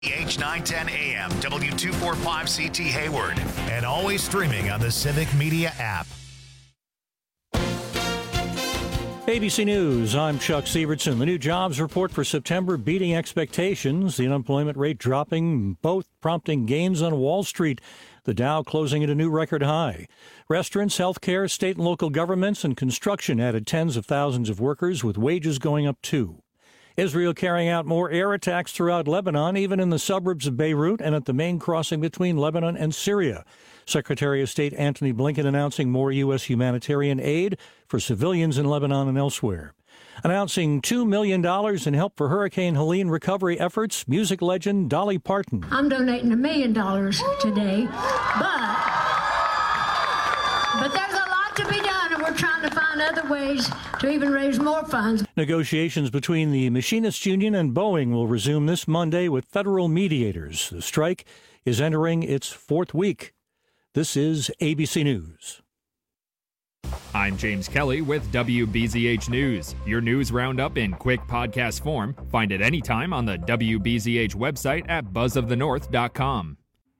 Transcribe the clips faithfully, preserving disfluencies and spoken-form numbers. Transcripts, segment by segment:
H nine ten A M, W two forty-five C T Hayward, and always streaming on the Civic Media app. A B C News, I'm Chuck Sievertson. The new jobs report for September beating expectations. The unemployment rate dropping, both prompting gains on Wall Street. The Dow closing at a new record high. Restaurants, healthcare, state and local governments, and construction added tens of thousands of workers, with wages going up too. Israel carrying out more air attacks throughout Lebanon, even in the suburbs of Beirut and at the main crossing between Lebanon and Syria. Secretary of State Antony Blinken announcing more U S humanitarian aid for civilians in Lebanon and elsewhere. Announcing two million dollars in help for Hurricane Helene recovery efforts, music legend Dolly Parton. I'm donating a million dollars today, but, but there's a lot to be done, and we're trying to find other ways to even raise more funds. Negotiations between the Machinists Union and Boeing will resume this Monday with federal mediators. The strike is entering its fourth week. This is A B C News. I'm James Kelly with W B Z H News. Your news roundup in quick podcast form. Find it anytime on the W B Z H website at buzz of the north dot com.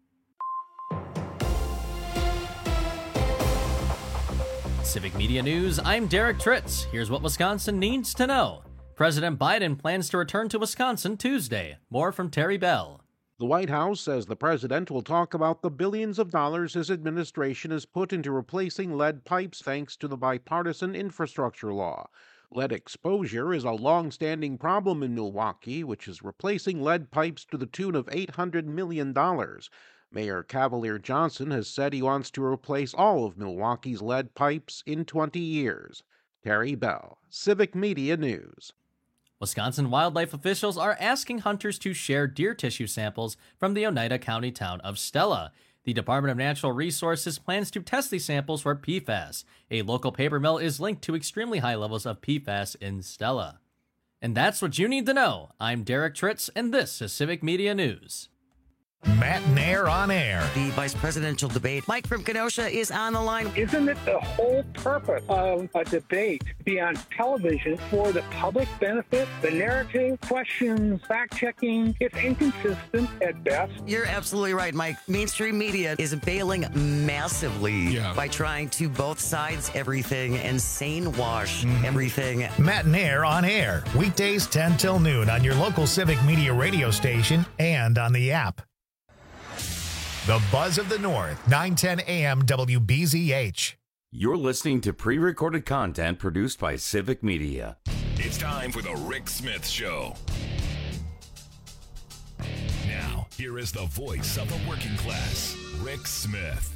Civic Media News, I'm Derek Tritz. Here's what Wisconsin needs to know. President Biden plans to return to Wisconsin Tuesday. More from Terry Bell. The White House says the president will talk about the billions of dollars his administration has put into replacing lead pipes thanks to the bipartisan infrastructure law. Lead exposure is a long-standing problem in Milwaukee, which is replacing lead pipes to the tune of eight hundred million dollars. Mayor Cavalier Johnson has said he wants to replace all of Milwaukee's lead pipes in twenty years. Terry Bell, Civic Media News. Wisconsin wildlife officials are asking hunters to share deer tissue samples from the Oneida County town of Stella. The Department of Natural Resources plans to test these samples for P FAS. A local paper mill is linked to extremely high levels of P FAS in Stella. And that's what you need to know. I'm Derek Tritz, and this is Civic Media News. Matt Nair on air. The vice presidential debate. Mike from Kenosha is on the line. Isn't it the whole purpose of a debate to be on television for the public benefit? The narrative, questions, fact-checking, it's inconsistent at best. You're absolutely right, Mike. Mainstream media is bailing massively yeah. by trying to both sides everything and sane wash mm-hmm. everything. Matt Nair on air. Weekdays ten till noon on your local Civic Media radio station and on the app. The Buzz of the North, nine ten A M W B Z H. You're listening to pre-recorded content produced by Civic Media. It's time for the Rick Smith Show. Now, here is the voice of the working class, Rick Smith.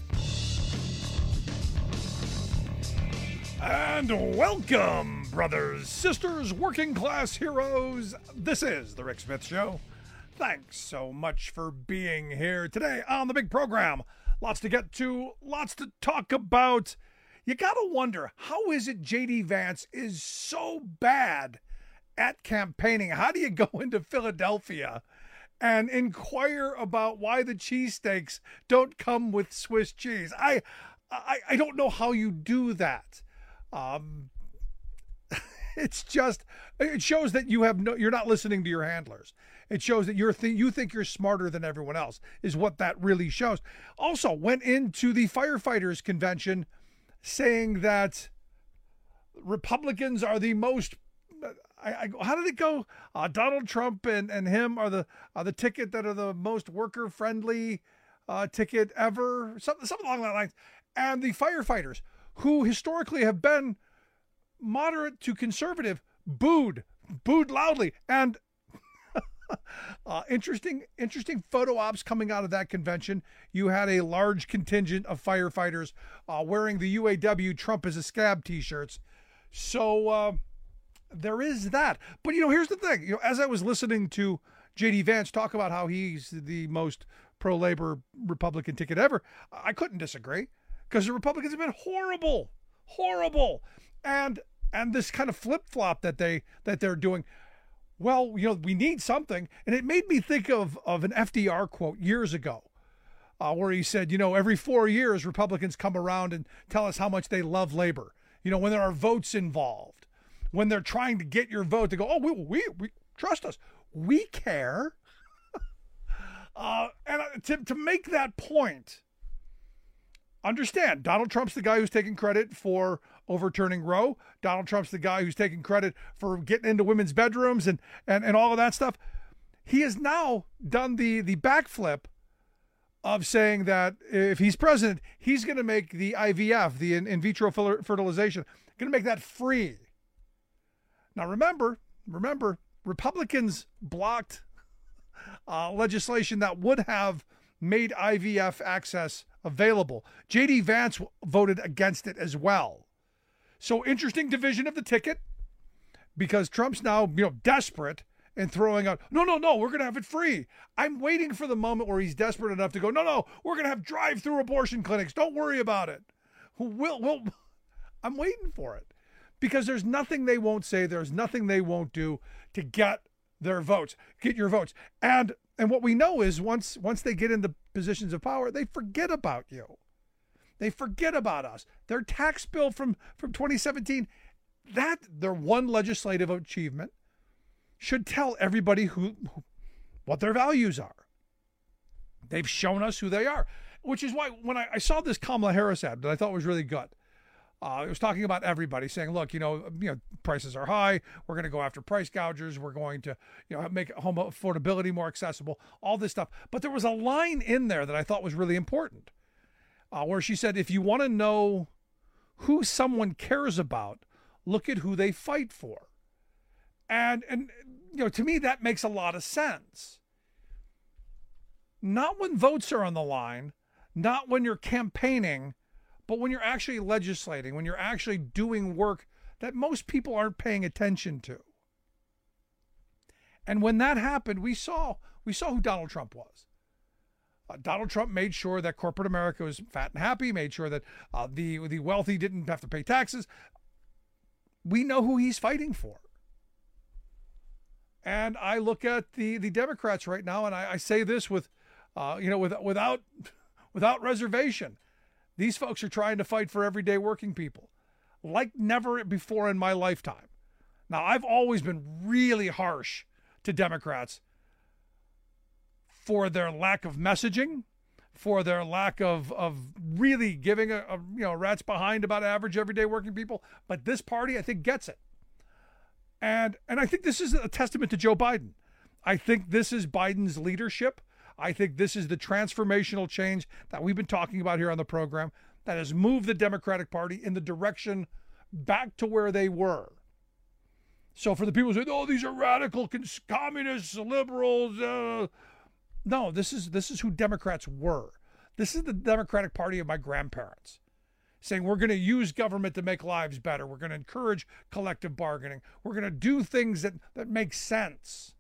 And welcome, brothers, sisters, working class heroes. This is the Rick Smith Show. Thanks so much for being here today on the big program. Lots to get to, lots to talk about. You got to wonder, how is it J D Vance is so bad at campaigning? How do you go into Philadelphia and inquire about why the cheesesteaks don't come with Swiss cheese? I, I, I don't know how you do that. Um, it's just, it shows that you have no, you're not listening to your handlers. It shows that you're th- you think you're smarter than everyone else, is what that really shows. Also, went into the firefighters convention saying that Republicans are the most, I, I, how did it go? Uh, Donald Trump and, and him are the are the ticket that are the most worker-friendly uh, ticket ever, something, something along that line. And the firefighters, who historically have been moderate to conservative, booed, booed loudly. And Uh, interesting, interesting photo ops coming out of that convention. You had a large contingent of firefighters uh, wearing the U A W Trump is a scab t-shirts. So uh, there is that. But, you know, here's the thing. You know, as I was listening to J D Vance talk about how he's the most pro-labor Republican ticket ever, I couldn't disagree, because the Republicans have been horrible, horrible. And and this kind of flip-flop that, they, that they're doing, well, you know, we need something. And it made me think of, of an F D R quote years ago uh, where he said, you know, every four years, Republicans come around and tell us how much they love labor. You know, when there are votes involved, when they're trying to get your vote, they go, oh, we, we, we trust us. We care. to, to make that point, understand, Donald Trump's the guy who's taking credit for overturning Roe. Donald Trump's the guy who's taking credit for getting into women's bedrooms and, and, and all of that stuff. He has now done the, the backflip of saying that if he's president, he's going to make the I V F, the in, in vitro fertilization, going to make that free. Now, remember, remember, Republicans blocked uh, legislation that would have made I V F access available. J D Vance voted against it as well. So interesting division of the ticket, because Trump's now, you know, desperate and throwing out, no, no, no, we're going to have it free. I'm waiting for the moment where he's desperate enough to go, no, no, we're going to have drive-through abortion clinics. Don't worry about it. We'll, we'll, I'm waiting for it, because there's nothing they won't say. There's nothing they won't do to get their votes, get your votes. And and what we know is once once they get into positions of power, they forget about you. They forget about us. Their tax bill from, from twenty seventeen, that their one legislative achievement should tell everybody who, who what their values are. They've shown us who they are, which is why when I, I saw this Kamala Harris ad that I thought was really good, uh, it was talking about everybody saying, look, you know, you know, prices are high. We're going to go after price gougers. We're going to, you know, make home affordability more accessible, all this stuff. But there was a line in there that I thought was really important, uh, where she said, if you want to know who someone cares about, look at who they fight for. And, and you know, to me, that makes a lot of sense. Not when votes are on the line, not when you're campaigning, but when you're actually legislating, when you're actually doing work that most people aren't paying attention to. And when that happened, we saw we saw who Donald Trump was. Uh, Donald Trump made sure that corporate America was fat and happy, made sure that uh, the, the wealthy didn't have to pay taxes. We know who he's fighting for. And I look at the, the Democrats right now, and I, I say this with, uh, you know, with, without without reservation. These folks are trying to fight for everyday working people like never before in my lifetime. Now, I've always been really harsh to Democrats for their lack of messaging, for their lack of, of really giving a, a you know rat's behind about average everyday working people. But this party, I think, gets it. And and I think this is a testament to Joe Biden. I think this is Biden's leadership. I think this is the transformational change that we've been talking about here on the program that has moved the Democratic Party in the direction back to where they were. So for the people who say, oh, these are radical communists, liberals. Uh, no, this is this is who Democrats were. This is the Democratic Party of my grandparents, saying we're going to use government to make lives better. We're going to encourage collective bargaining. We're going to do things that, that make sense.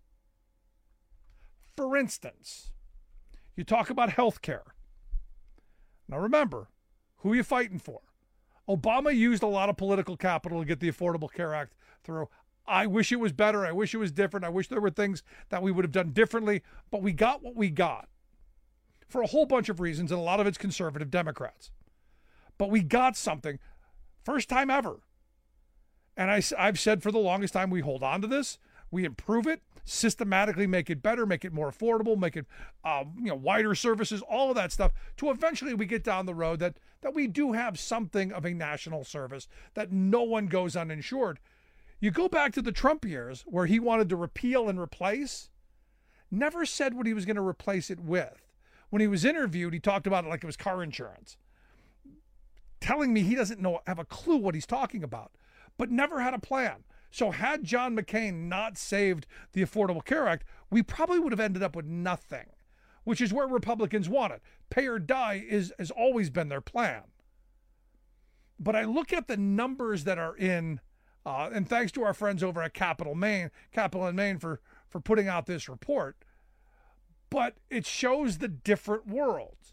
For instance, you talk about health care. Now remember, who are you fighting for? Obama used a lot of political capital to get the Affordable Care Act through. I wish it was better. I wish it was different. I wish there were things that we would have done differently, but we got what we got for a whole bunch of reasons, and a lot of it's conservative Democrats. But we got something, first time ever. And I, I've said for the longest time, we hold on to this, we improve it, systematically make it better, make it more affordable, make it um, you know wider services, all of that stuff, to eventually we get down the road that, that we do have something of a national service, that no one goes uninsured. You go back to the Trump years where he wanted to repeal and replace, never said what he was going to replace it with. When he was interviewed, he talked about it like it was car insurance, telling me he doesn't know, have a clue what he's talking about, but never had a plan. So had John McCain not saved the Affordable Care Act, we probably would have ended up with nothing, which is where Republicans want it. Pay or die is, has always been their plan. But I look at the numbers that are in, uh, and thanks to our friends over at Capital Maine, Capital and Maine for, for putting out this report, but it shows the different worlds.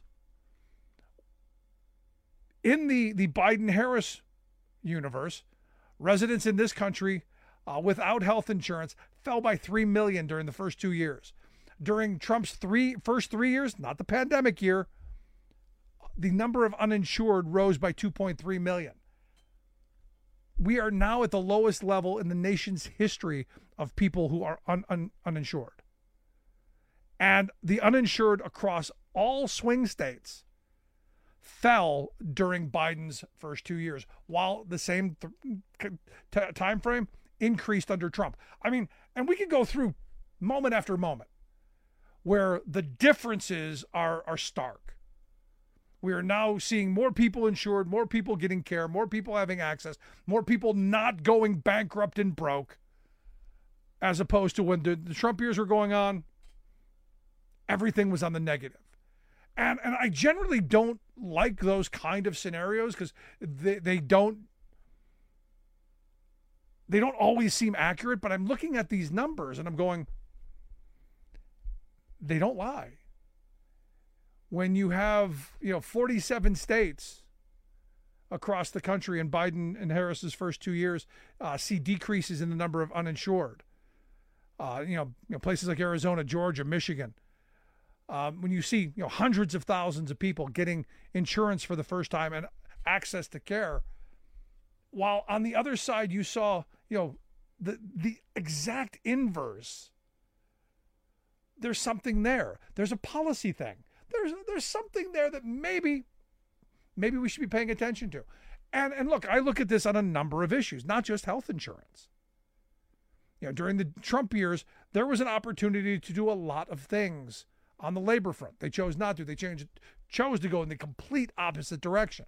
In the, the Biden-Harris universe, residents in this country uh, without health insurance fell by three million during the first two years. During Trump's three first three years, not the pandemic year, the number of uninsured rose by two point three million. We are now at the lowest level in the nation's history of people who are un, un, uninsured. And the uninsured across all swing states fell during Biden's first two years, while the same th- t- time frame increased under Trump. I mean, and we could go through moment after moment where the differences are, are stark. We are now seeing more people insured, more people getting care, more people having access, more people not going bankrupt and broke, as opposed to when the, the Trump years were going on, everything was on the negative. And and I generally don't like those kind of scenarios because they, they don't they don't always seem accurate, but I'm looking at these numbers and I'm going, they don't lie. When you have, you know, forty-seven states across the country in Biden and Harris's first two years uh, see decreases in the number of uninsured. Uh, you know, you know, places like Arizona, Georgia, Michigan. Um, when you see, you know, hundreds of thousands of people getting insurance for the first time and access to care, while on the other side you saw, you know, the the exact inverse. There's something there. There's a policy thing. There's there's something there that maybe maybe we should be paying attention to. And and look, I look at this on a number of issues, not just health insurance. You know, during the Trump years, there was an opportunity to do a lot of things on the labor front. They chose not to. They changed, chose to go in the complete opposite direction.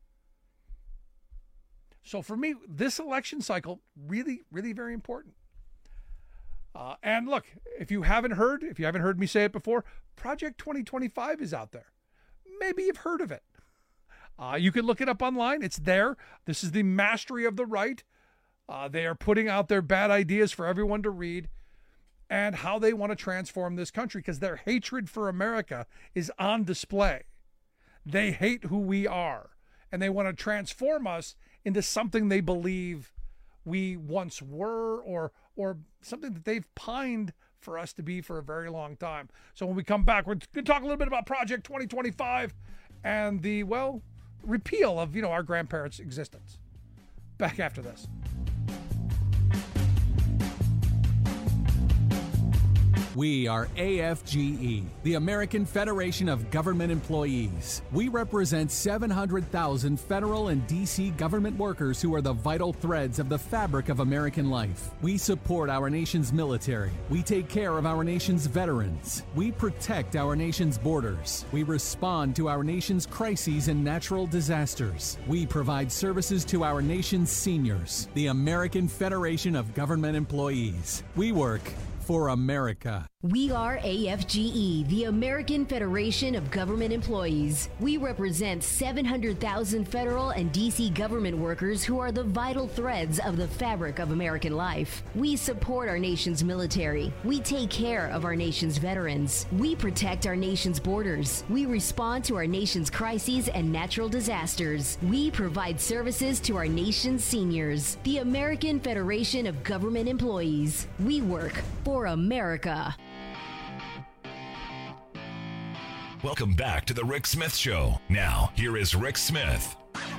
So for me, this election cycle, really, really very important. Uh, and look, if you haven't heard, if you haven't heard me say it before, Project twenty twenty-five is out there. Maybe you've heard of it. Uh, you can look it up online. It's there. This is the mastery of the right. Uh, they are putting out their bad ideas for everyone to read and how they want to transform this country because their hatred for America is on display. They hate who we are, and they want to transform us into something they believe we once were or or something that they've pined for us to be for a very long time. So when we come back, we're going to talk a little bit about Project twenty twenty-five and the, well, repeal of, you know, our grandparents' existence. Back after this. We are A F G E, the American Federation of Government Employees. We represent seven hundred thousand federal and D C government workers who are the vital threads of the fabric of American life. We support our nation's military. We take care of our nation's veterans. We protect our nation's borders. We respond to our nation's crises and natural disasters. We provide services to our nation's seniors. The American Federation of Government Employees. We work for America. We are A F G E, the American Federation of Government Employees. We represent seven hundred thousand federal and D C government workers who are the vital threads of the fabric of American life. We support our nation's military. We take care of our nation's veterans. We protect our nation's borders. We respond to our nation's crises and natural disasters. We provide services to our nation's seniors. The American Federation of Government Employees. We work for America. Welcome back to the Rick Smith Show. Now, here is Rick Smith.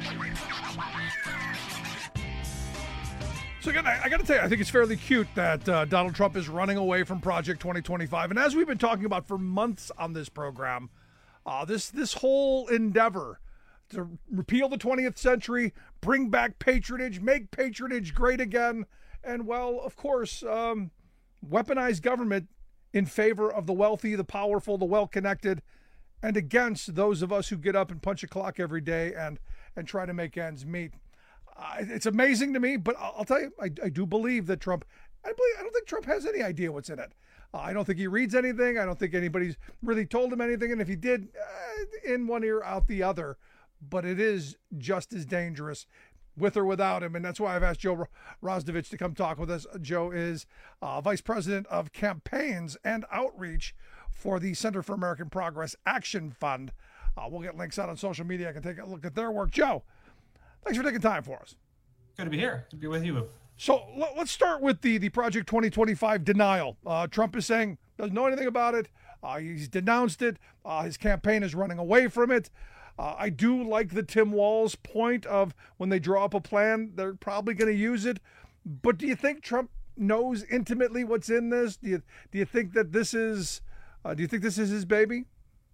So again, I, I got to tell you, I think it's fairly cute that uh, Donald Trump is running away from Project twenty twenty-five. And as we've been talking about for months on this program, uh, this this whole endeavor to repeal the twentieth century, bring back patronage, make patronage great again, and, well, of course, um, weaponize government in favor of the wealthy, the powerful, the well-connected, and against those of us who get up and punch a clock every day and and try to make ends meet. Uh, it's amazing to me, but I'll, I'll tell you, I, I do believe that Trump, I, believe, I don't think Trump has any idea what's in it. Uh, I don't think he reads anything. I don't think anybody's really told him anything. And if he did, uh, in one ear, out the other. But it is just as dangerous with or without him. And that's why I've asked Joe Rosdovich to come talk with us. Joe is uh, Vice President of Campaigns and Outreach for the Center for American Progress Action Fund. Uh, we'll get links out on social media. I can take a look at their work. Joe, thanks for taking time for us. Good to be here. Good to be with you. So let's start with the, the Project twenty twenty-five denial. Uh, Trump is saying doesn't know anything about it. Uh, he's denounced it. Uh, his campaign is running away from it. Uh, I do like the Tim Walz point of when they draw up a plan, they're probably going to use it. But do you think Trump knows intimately what's in this? Do you do you think that this is uh, do you think this is his baby?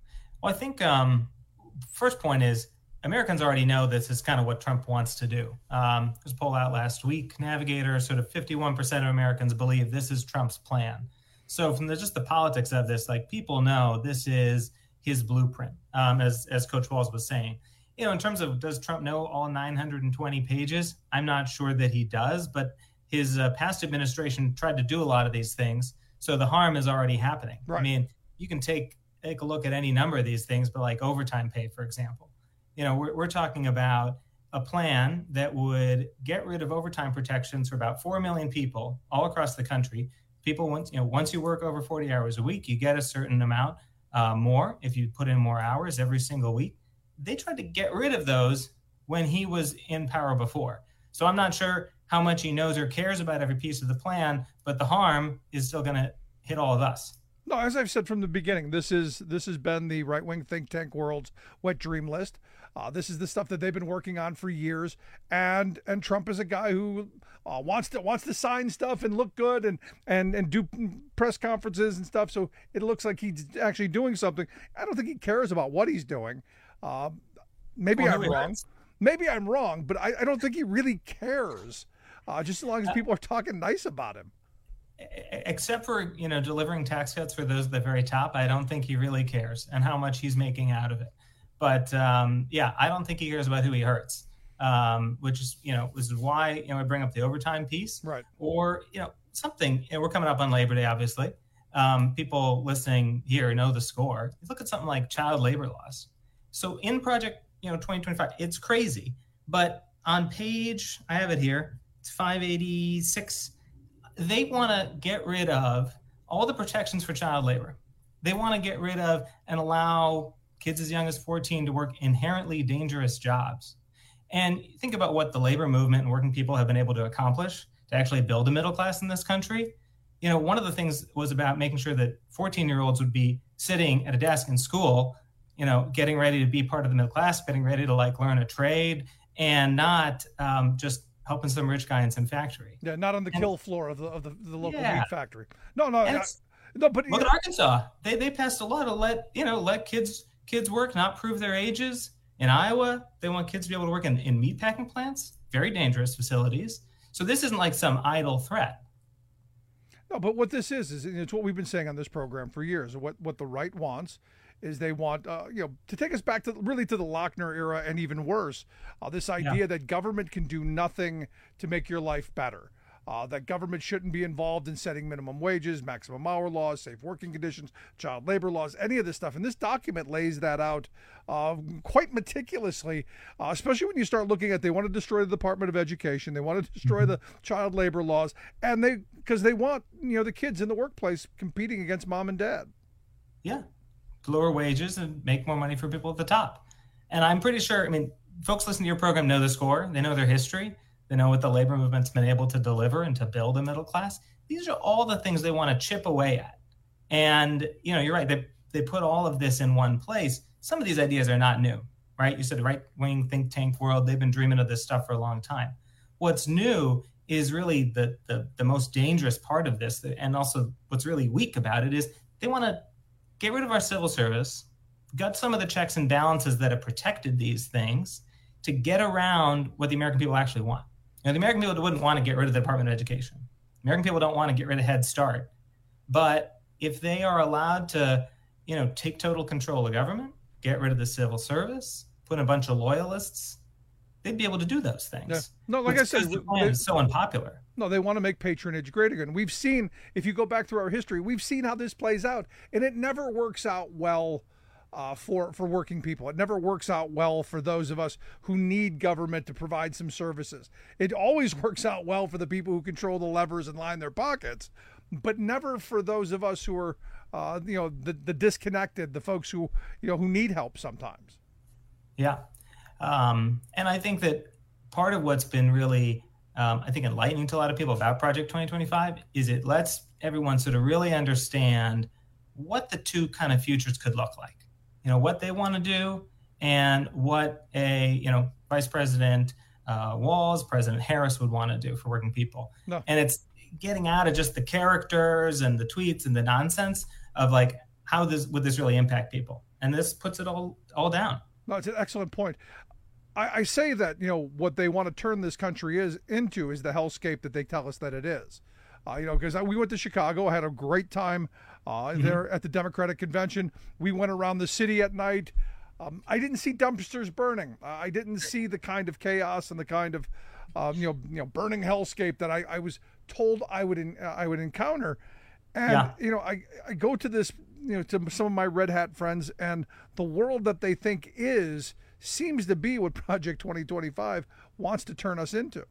Well, I think um, first point is Americans already know this is kind of what Trump wants to do. Um, there's a poll out last week, Navigator, sort of fifty-one percent of Americans believe this is Trump's plan. So from the, just the politics of this, like people know this is his blueprint, um, as, as Coach Walls was saying. You know, in terms of does Trump know all nine hundred twenty pages? I'm not sure that he does, but his uh, past administration tried to do a lot of these things. So the harm is already happening. Right. I mean, you can take take a look at any number of these things, but like overtime pay, for example. You know, we're, we're talking about a plan that would get rid of overtime protections for about four million people all across the country. People, once you know, once you work over forty hours a week, you get a certain amount uh, more if you put in more hours every single week. They tried to get rid of those when he was in power before. So I'm not sure how much he knows or cares about every piece of the plan, but the harm is still going to hit all of us. No, as I've said from the beginning, this is this has been the right-wing think tank world's wet dream list. Uh, this is the stuff that they've been working on for years, and and Trump is a guy who uh, wants to wants to sign stuff and look good and and and do press conferences and stuff. So it looks like he's actually doing something. I don't think he cares about what he's doing. Uh, maybe well, I'm wrong. Is. Maybe I'm wrong, but I, I don't think he really cares. Uh, just as long as people are talking nice about him. Except for, you know, delivering tax cuts for those at the very top, I don't think he really cares and how much he's making out of it. But um, yeah, I don't think he cares about who he hurts, um, which is, you know, this is why, you know, I bring up the overtime piece. Right. Or, you know, something, you know, we're coming up on Labor Day, obviously. Um, people listening here know the score. Look at something like child labor laws. So in Project, you know, twenty twenty-five, it's crazy. But on page, I have it here, it's five eighty-six. They want to get rid of all the protections for child labor. They want to get rid of and allow kids as young as fourteen to work inherently dangerous jobs. And think about what the labor movement and working people have been able to accomplish to actually build a middle class in this country. You know, one of the things was about making sure that fourteen-year-olds would be sitting at a desk in school, you know, getting ready to be part of the middle class, getting ready to like learn a trade, and not um, just helping some rich guy in some factory. Yeah, not on the and, kill floor of the of the, the local yeah. meat factory. No, no, I, no. But look at Arkansas. They they passed a law to let you know let kids kids work, not prove their ages. In Iowa, they want kids to be able to work in, in meat packing plants, very dangerous facilities. So this isn't like some idle threat. No, but what this is is it's what we've been saying on this program for years. What what the right wants is they want, uh, you know, to take us back to really to the Lochner era and even worse, uh, this idea yeah. that government can do nothing to make your life better, uh, that government shouldn't be involved in setting minimum wages, maximum hour laws, safe working conditions, child labor laws, any of this stuff. And this document lays that out uh, quite meticulously, uh, especially when you start looking at they want to destroy the Department of Education, they want to destroy mm-hmm. the child labor laws, and they because they want, you know, the kids in the workplace competing against mom and dad. Yeah. Lower wages and make more money for people at the top. And I'm pretty sure, I mean, folks listening to your program know the score. They know their history. They know what the labor movement's been able to deliver and to build a middle class. These are all the things they want to chip away at. And, you know, you're right. They, they put all of this in one place. Some of these ideas are not new, right? You said the right-wing think tank world, they've been dreaming of this stuff for a long time. What's new is really the, the, the most dangerous part of this. And also what's really weak about it is they want to get rid of our civil service, gut some of the checks and balances that have protected these things to get around what the American people actually want. You know, the American people wouldn't want to get rid of the Department of Education. American people don't want to get rid of Head Start. But if they are allowed to, you know, take total control of government, get rid of the civil service, put in a bunch of loyalists, they'd be able to do those things. Yeah. No, like I said, the plan is so unpopular. No, they want to make patronage great again. We've seen, if you go back through our history, we've seen how this plays out, and it never works out well uh, for for working people. It never works out well for those of us who need government to provide some services. It always works out well for the people who control the levers and line their pockets, but never for those of us who are, uh, you know, the the disconnected, the folks who you know who need help sometimes. Yeah, um, and I think that part of what's been really Um, I think enlightening to a lot of people about Project twenty twenty-five is it lets everyone sort of really understand what the two kind of futures could look like. You know, what they want to do and what a, you know, Vice President uh, Walz, President Harris would want to do for working people. No. And it's getting out of just the characters and the tweets and the nonsense of like, how this would this really impact people? and this puts it all all down. No, it's an excellent point. I, I say that, you know, what they want to turn this country is into is the hellscape that they tell us that it is. Uh, you know, because we went to Chicago, I had a great time uh, mm-hmm. there at the Democratic Convention. We went around the city at night. Um, I didn't see dumpsters burning. Uh, I didn't see the kind of chaos and the kind of, um, you know, you know, burning hellscape that I, I was told I would in, uh, I would encounter. And yeah. you know, I I go to this, you know, to some of my red hat friends, and the world that they think is seems to be what Project twenty twenty-five wants to turn us into.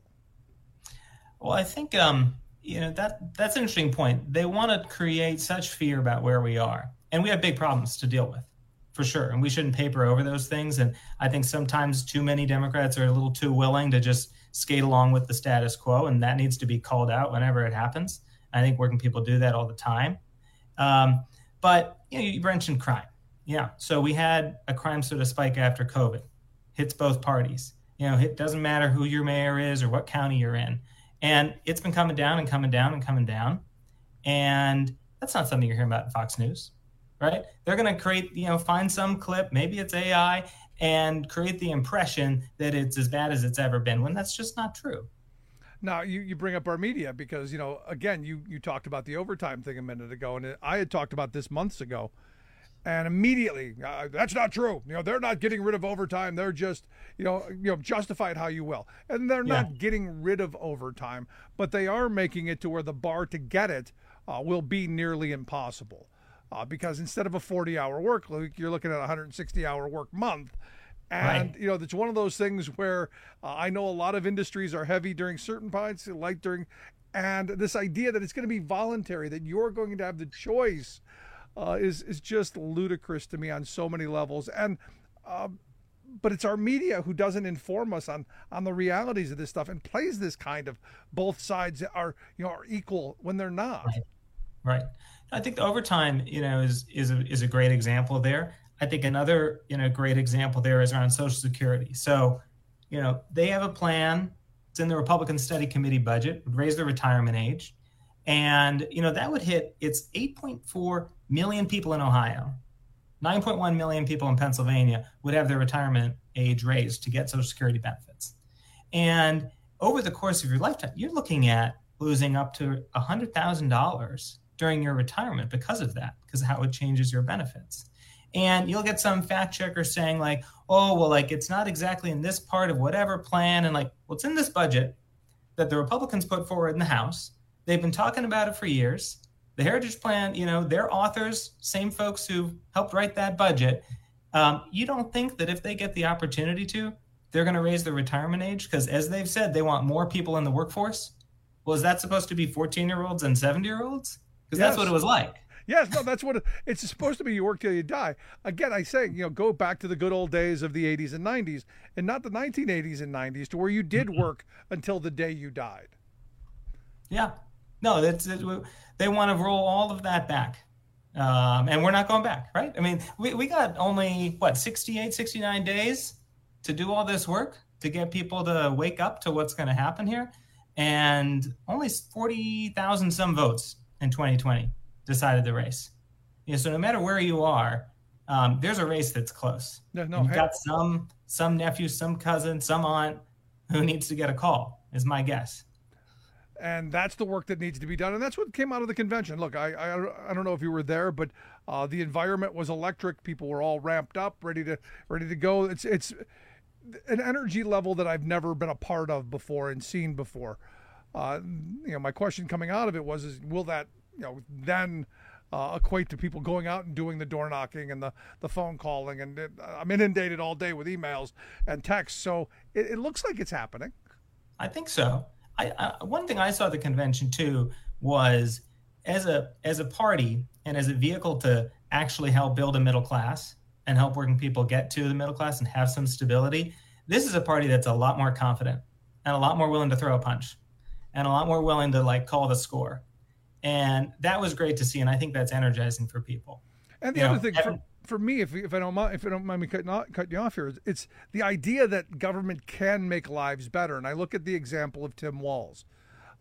Well, I think um, you know that that's an interesting point. They want to create such fear about where we are, and we have big problems to deal with. For sure. And we shouldn't paper over those things. And I think sometimes too many Democrats are a little too willing to just skate along with the status quo. And that needs to be called out whenever it happens. I think working people do that all the time. Um, but you know, you mentioned crime. Yeah. So we had a crime sort of spike after COVID. Hits both parties. You know, it doesn't matter who your mayor is or what county you're in. And it's been coming down and coming down and coming down. And that's not something you're hearing about in Fox News. Right? They're going to create, you know, find some clip, maybe it's A I, and create the impression that it's as bad as it's ever been, when that's just not true. Now, you, you bring up our media because, you know, again, you, you talked about the overtime thing a minute ago, and I had talked about this months ago, and immediately, uh, that's not true. You know, they're not getting rid of overtime. They're just, you know, you know, justify it how you will. And they're yeah. not getting rid of overtime, but they are making it to where the bar to get it uh, will be nearly impossible. Uh, because instead of a forty-hour work week, you're looking at a one hundred sixty-hour work month. And, right. you know, it's one of those things where uh, I know a lot of industries are heavy during certain points, light during, and this idea that it's going to be voluntary, that you're going to have the choice uh, is, is just ludicrous to me on so many levels. And, uh, but it's our media who doesn't inform us on, on the realities of this stuff and plays this kind of both sides are, you know, are equal when they're not. Right. Right. I think the overtime, you know, is is a, is a great example there. I think another, you know, great example there is around Social Security. So, you know, they have a plan. It's in the Republican Study Committee budget, would raise the retirement age. And, you know, that would hit, it's eight point four million people in Ohio. nine point one million people in Pennsylvania would have their retirement age raised to get Social Security benefits. And over the course of your lifetime, you're looking at losing up to one hundred thousand dollars during your retirement because of that, because of how it changes your benefits. And you'll get some fact checker saying like, oh, well, like it's not exactly in this part of whatever plan. And like, well, it's in this budget that the Republicans put forward in the House. They've been talking about it for years. The Heritage Plan, you know, their authors, same folks who helped write that budget. Um, you don't think that if they get the opportunity to, they're going to raise the retirement age? Because as they've said, they want more people in the workforce. Well, is that supposed to be fourteen-year-olds and seventy-year-olds? Because yes. that's what it was like. Yes, no, that's what it, it's supposed to be. You work till you die. Again, I say, you know, go back to the good old days of the eighties and nineties, and not the nineteen eighties and nineties, to where you did work until the day you died. Yeah, no, that's it, they want to roll all of that back, um, and we're not going back, right? I mean, we we got only what sixty-eight, sixty-nine days to do all this work to get people to wake up to what's going to happen here, and only forty thousand some votes in twenty twenty decided the race. You know, so no matter where you are, um, there's a race that's close. No, no, You've hey. got some some nephew, some cousin, some aunt who needs to get a call, is my guess. And that's the work that needs to be done. And that's what came out of the convention. Look, I I, I don't know if you were there, but uh, the environment was electric. People were all ramped up, ready to ready to go. It's it's an energy level that I've never been a part of before and seen before. Uh, you know, my question coming out of it was, is will that, you know, then uh, equate to people going out and doing the door knocking and the, the phone calling? And it, I'm inundated all day with emails and texts. So it, it looks like it's happening. I think so. I, I, one thing I saw at the convention too was as a as a party and as a vehicle to actually help build a middle class and help working people get to the middle class and have some stability. This is a party that's a lot more confident and a lot more willing to throw a punch and a lot more willing to like call the score. And that was great to see. And I think that's energizing for people. And the you other know, thing for, for me, if, if I don't mind, if I don't mind me cutting, off, cutting you off here, it's the idea that government can make lives better. And I look at the example of Tim Walz.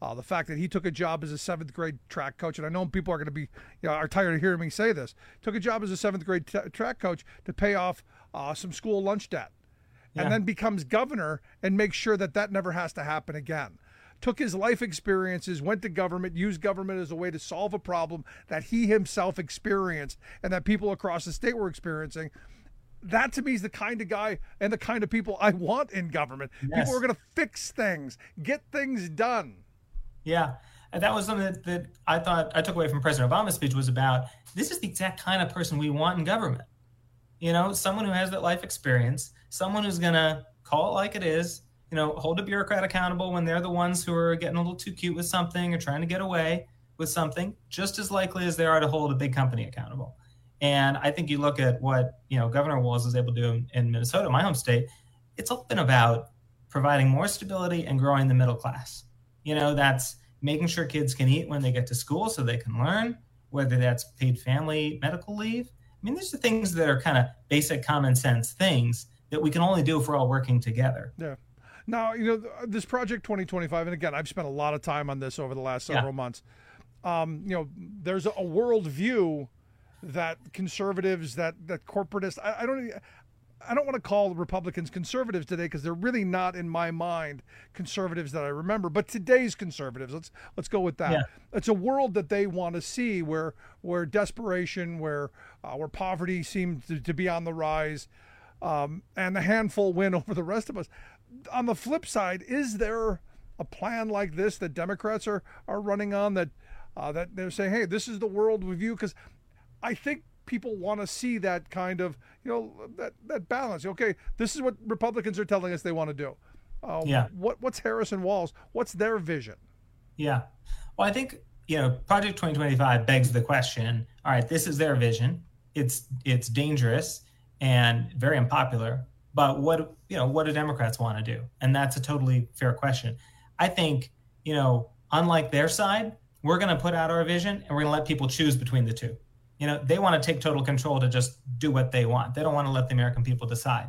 Uh, the fact that he took a job as a seventh grade track coach, and I know people are going to be, you know, are tired of hearing me say this, took a job as a seventh grade t- track coach to pay off uh, some school lunch debt, yeah. and then becomes governor and makes sure that that never has to happen again. Took his life experiences, went to government, used government as a way to solve a problem that he himself experienced and that people across the state were experiencing. That to me is the kind of guy and the kind of people I want in government. Yes. People who are going to fix things, get things done. Yeah. And that was something that, that I thought I took away from President Obama's speech was about, this is the exact kind of person we want in government. You know, someone who has that life experience, someone who's going to call it like it is, you know, hold a bureaucrat accountable when they're the ones who are getting a little too cute with something or trying to get away with something, just as likely as they are to hold a big company accountable. And I think you look at what, you know, Governor Walz was able to do in, in Minnesota, my home state, it's all been about providing more stability and growing the middle class. You know, that's making sure kids can eat when they get to school so they can learn, whether that's paid family medical leave. I mean, these are things that are kind of basic common sense things that we can only do if we're all working together. Yeah. Now, you know, this Project twenty twenty-five, and again, I've spent a lot of time on this over the last several yeah. months. Um, you know, there's a world view that conservatives, that that corporatists, I, I don't I don't want to call Republicans conservatives today because they're really not, in my mind, conservatives that I remember. But today's conservatives, let's let's go with that. Yeah. It's a world that they want to see where where desperation, where uh, where poverty seems to, to be on the rise, um, and the handful win over the rest of us. On the flip side, is there a plan like this that Democrats are are running on that uh, that they're saying, hey, this is the world review? Because I think people want to see that kind of, you know, that, that balance. Okay, this is what Republicans are telling us they want to do. Uh, yeah. What what's Harris and Walz? What's their vision? Yeah. Well, I think, you know, Project twenty twenty-five begs the question. All right, this is their vision. It's it's dangerous and very unpopular. But what, you know, what do Democrats want to do? And that's a totally fair question. I think, you know, unlike their side, we're going to put out our vision and we're going to let people choose between the two. You know, they want to take total control to just do what they want. They don't want to let the American people decide.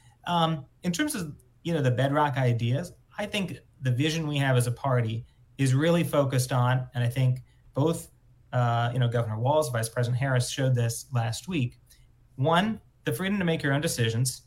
Um, in terms of, you know, the bedrock ideas, I think the vision we have as a party is really focused on, and I think both, uh, you know, Governor Walz, Vice President Harris showed this last week. One, the freedom to make your own decisions.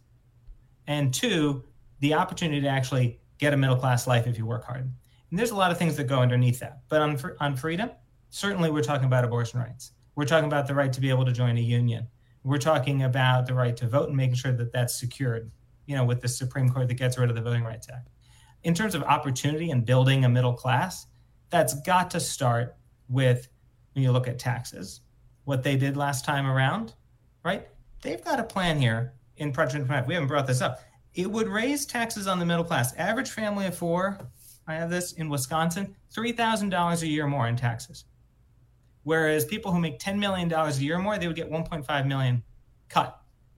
And two, the opportunity to actually get a middle-class life if you work hard. And there's a lot of things that go underneath that. But on, on freedom, certainly we're talking about abortion rights. We're talking about the right to be able to join a union. We're talking about the right to vote and making sure that that's secured, you know, with the Supreme Court that gets rid of the Voting Rights Act. In terms of opportunity and building a middle class, that's got to start with, when you look at taxes, what they did last time around, right? They've got a plan here. In Project twenty-five, we haven't brought this up. It would raise taxes on the middle class. Average family of four, I have this in Wisconsin, three thousand dollars a year more in taxes. Whereas people who make ten million dollars a year more, they would get one point five million dollars cut.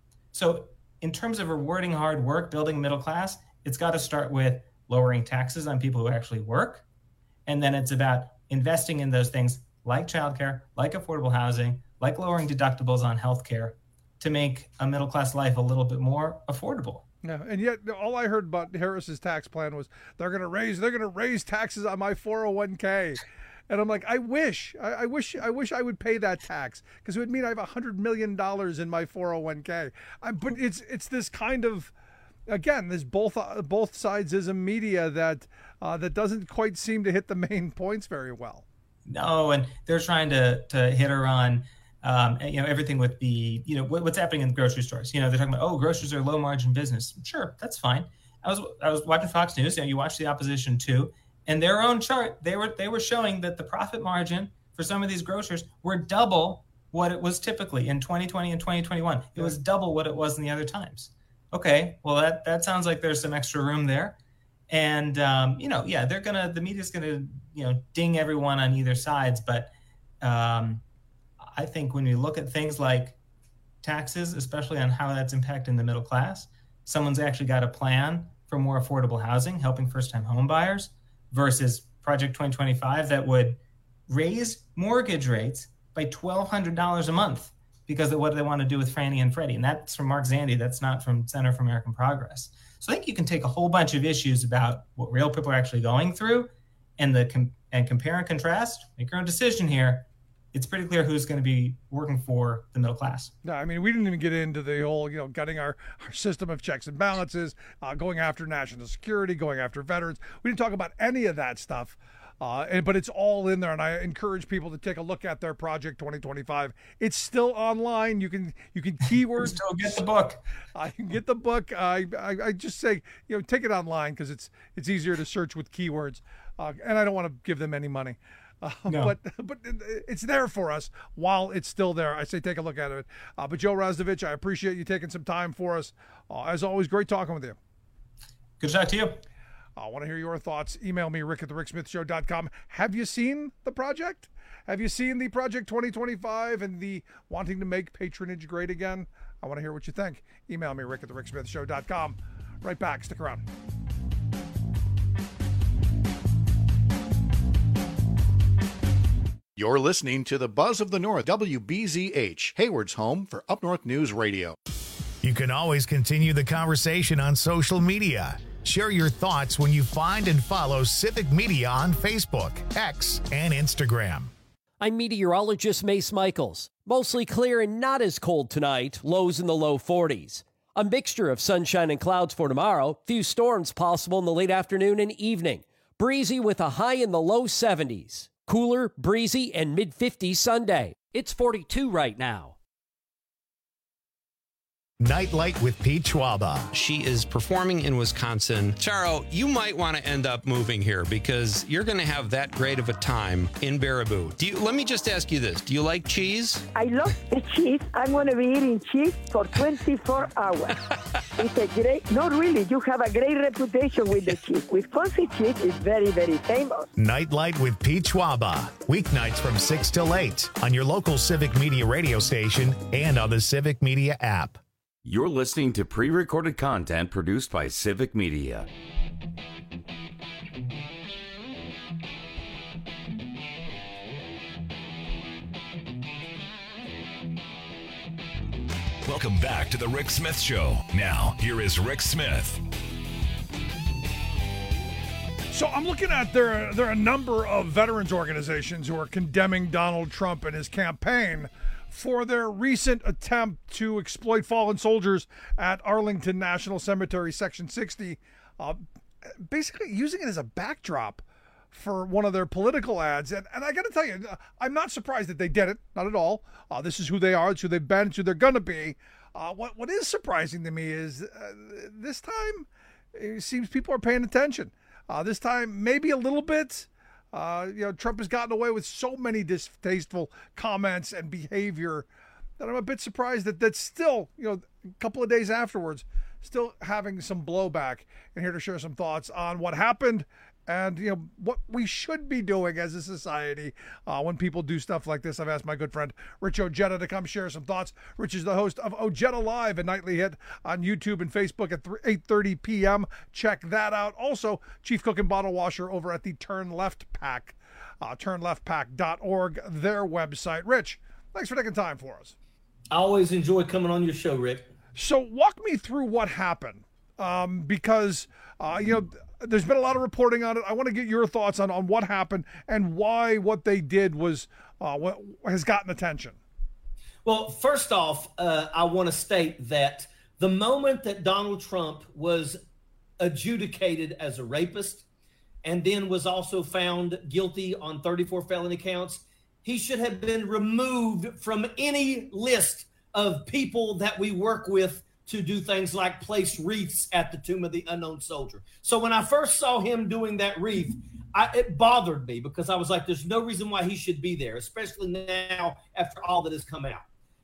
So in terms of rewarding hard work, building middle class, it's got to start with lowering taxes on people who actually work. And then it's about investing in those things like childcare, like affordable housing, like lowering deductibles on healthcare, to make a middle-class life a little bit more affordable. Yeah, and yet all I heard about Harris's tax plan was they're going to raise they're going to raise taxes on my four oh one k, and I'm like, I wish I, I wish I wish I would pay that tax because it would mean I have a hundred million dollars in my four oh one k. I, but it's it's this kind of, again, this both uh, both sidesism media that uh, that doesn't quite seem to hit the main points very well. No, and they're trying to to hit her on. Um, you know, everything with the, you know, what, what's happening in the grocery stores. You know, they're talking about, oh, groceries are low margin business. Sure, that's fine. I was I was watching Fox News. You know, you watch the opposition too, and their own chart, they were they were showing that the profit margin for some of these grocers were double what it was typically in twenty twenty and twenty twenty-one. It yeah. was double what it was in the other times. Okay, well that that sounds like there's some extra room there, and um, you know, yeah, they're gonna the media's gonna you know ding everyone on either sides, but. Um, I think when you look at things like taxes, especially on how that's impacting the middle class, someone's actually got a plan for more affordable housing, helping first-time home buyers, versus Project twenty twenty-five that would raise mortgage rates by twelve hundred dollars a month because of what they want to do with Fannie and Freddie. And that's from Mark Zandi. That's not from Center for American Progress. So I think you can take a whole bunch of issues about what real people are actually going through and the com- and compare and contrast, make your own decision here. It's pretty clear who's going to be working for the middle class. No, I mean, we didn't even get into the whole, you know, gutting our, our system of checks and balances, uh, going after national security, going after veterans. We didn't talk about any of that stuff, uh, and, but it's all in there, and I encourage people to take a look at their Project twenty twenty-five. It's still online. You can you can keyword. Still get the book. I can get the book. I, I I just say, you know, take it online because it's it's easier to search with keywords, uh, and I don't want to give them any money. Uh, no. But but it's there for us while it's still there. I say take a look at it. Uh, but Joe Raznovich, I appreciate you taking some time for us. Uh, as always, great talking with you. Good to talk to you. I want to hear your thoughts. Email me, rick at the rick smith show dot com. Have you seen the project? Have you seen the Project twenty twenty-five and the wanting to make patronage great again? I want to hear what you think. Email me, rick at the rick smith show dot com. Right back. Stick around. You're listening to the Buzz of the North, W B Z H, Hayward's home for Up North News Radio. You can always continue the conversation on social media. Share your thoughts when you find and follow Civic Media on Facebook, X, and Instagram. I'm meteorologist Mace Michaels. Mostly clear and not as cold tonight, lows in the low forties. A mixture of sunshine and clouds for tomorrow, few storms possible in the late afternoon and evening. Breezy with a high in the low seventies. Cooler, breezy, and mid-fifties Sunday. It's forty-two right now. Nightlight with Pete Schwaba. She is performing in Wisconsin. Charo, you might want to end up moving here because you're going to have that great of a time in Baraboo. Do you? Let me just ask you this. Do you like cheese? I love the cheese. I'm going to be eating cheese for twenty-four hours. It's a great, not really, you have a great reputation with the cheese. Wisconsin cheese is very, very famous. Nightlight with Pete Schwaba. Weeknights from six till eight on your local Civic Media radio station and on the Civic Media app. You're listening to pre-recorded content produced by Civic Media. Welcome back to the Rick Smith Show. Now, here is Rick Smith. So I'm looking at there, there are a number of veterans organizations who are condemning Donald Trump and his campaign for their recent attempt to exploit fallen soldiers at Arlington National Cemetery, Section sixty, uh, basically using it as a backdrop for one of their political ads. And, and I got to tell you, I'm not surprised that they did it. Not at all. Uh, this is who they are. It's who they've been. It's who they're going to be. Uh, what What is surprising to me is uh, this time it seems people are paying attention. Uh, this time, maybe a little bit. Uh, you know, Trump has gotten away with so many distasteful comments and behavior that I'm a bit surprised that that's still, you know, a couple of days afterwards, still having some blowback. And here to share some thoughts on what happened and, you know, what we should be doing as a society uh, when people do stuff like this. I've asked my good friend Rich Ojeda to come share some thoughts. Rich is the host of Ojeda Live, a nightly hit on YouTube and Facebook at eight thirty p.m. Check that out. Also, chief cook and bottle washer over at the Turn Left Pack, uh, turn left pack dot org, their website. Rich, thanks for taking time for us. I always enjoy coming on your show, Rick. So walk me through what happened, um, because, uh, you know, there's been a lot of reporting on it. I want to get your thoughts on, on what happened and why what they did was uh, what has gotten attention. Well, first off, uh, I want to state that the moment that Donald Trump was adjudicated as a rapist and then was also found guilty on thirty-four felony counts, he should have been removed from any list of people that we work with to do things like place wreaths at the tomb of the unknown soldier. So when I first saw him doing that wreath, I, it bothered me because I was like, there's no reason why he should be there, especially now after all that has come out.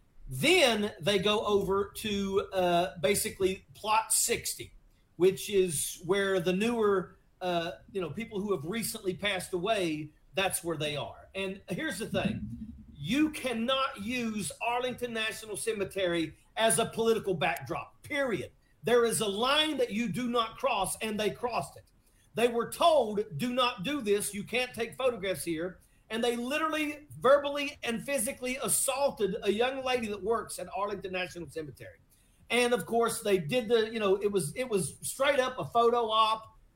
Then they go over to uh, basically plot sixty, which is where the newer, uh, you know, people who have recently passed away, that's where they are. And here's the thing. You cannot use Arlington National Cemetery as a political backdrop, period. There is a line that you do not cross, and they crossed it. They were told, do not do this. You can't take photographs here. And they literally, verbally, and physically assaulted a young lady that works at Arlington National Cemetery. And, of course, they did the, you know, it was it was straight up a photo op.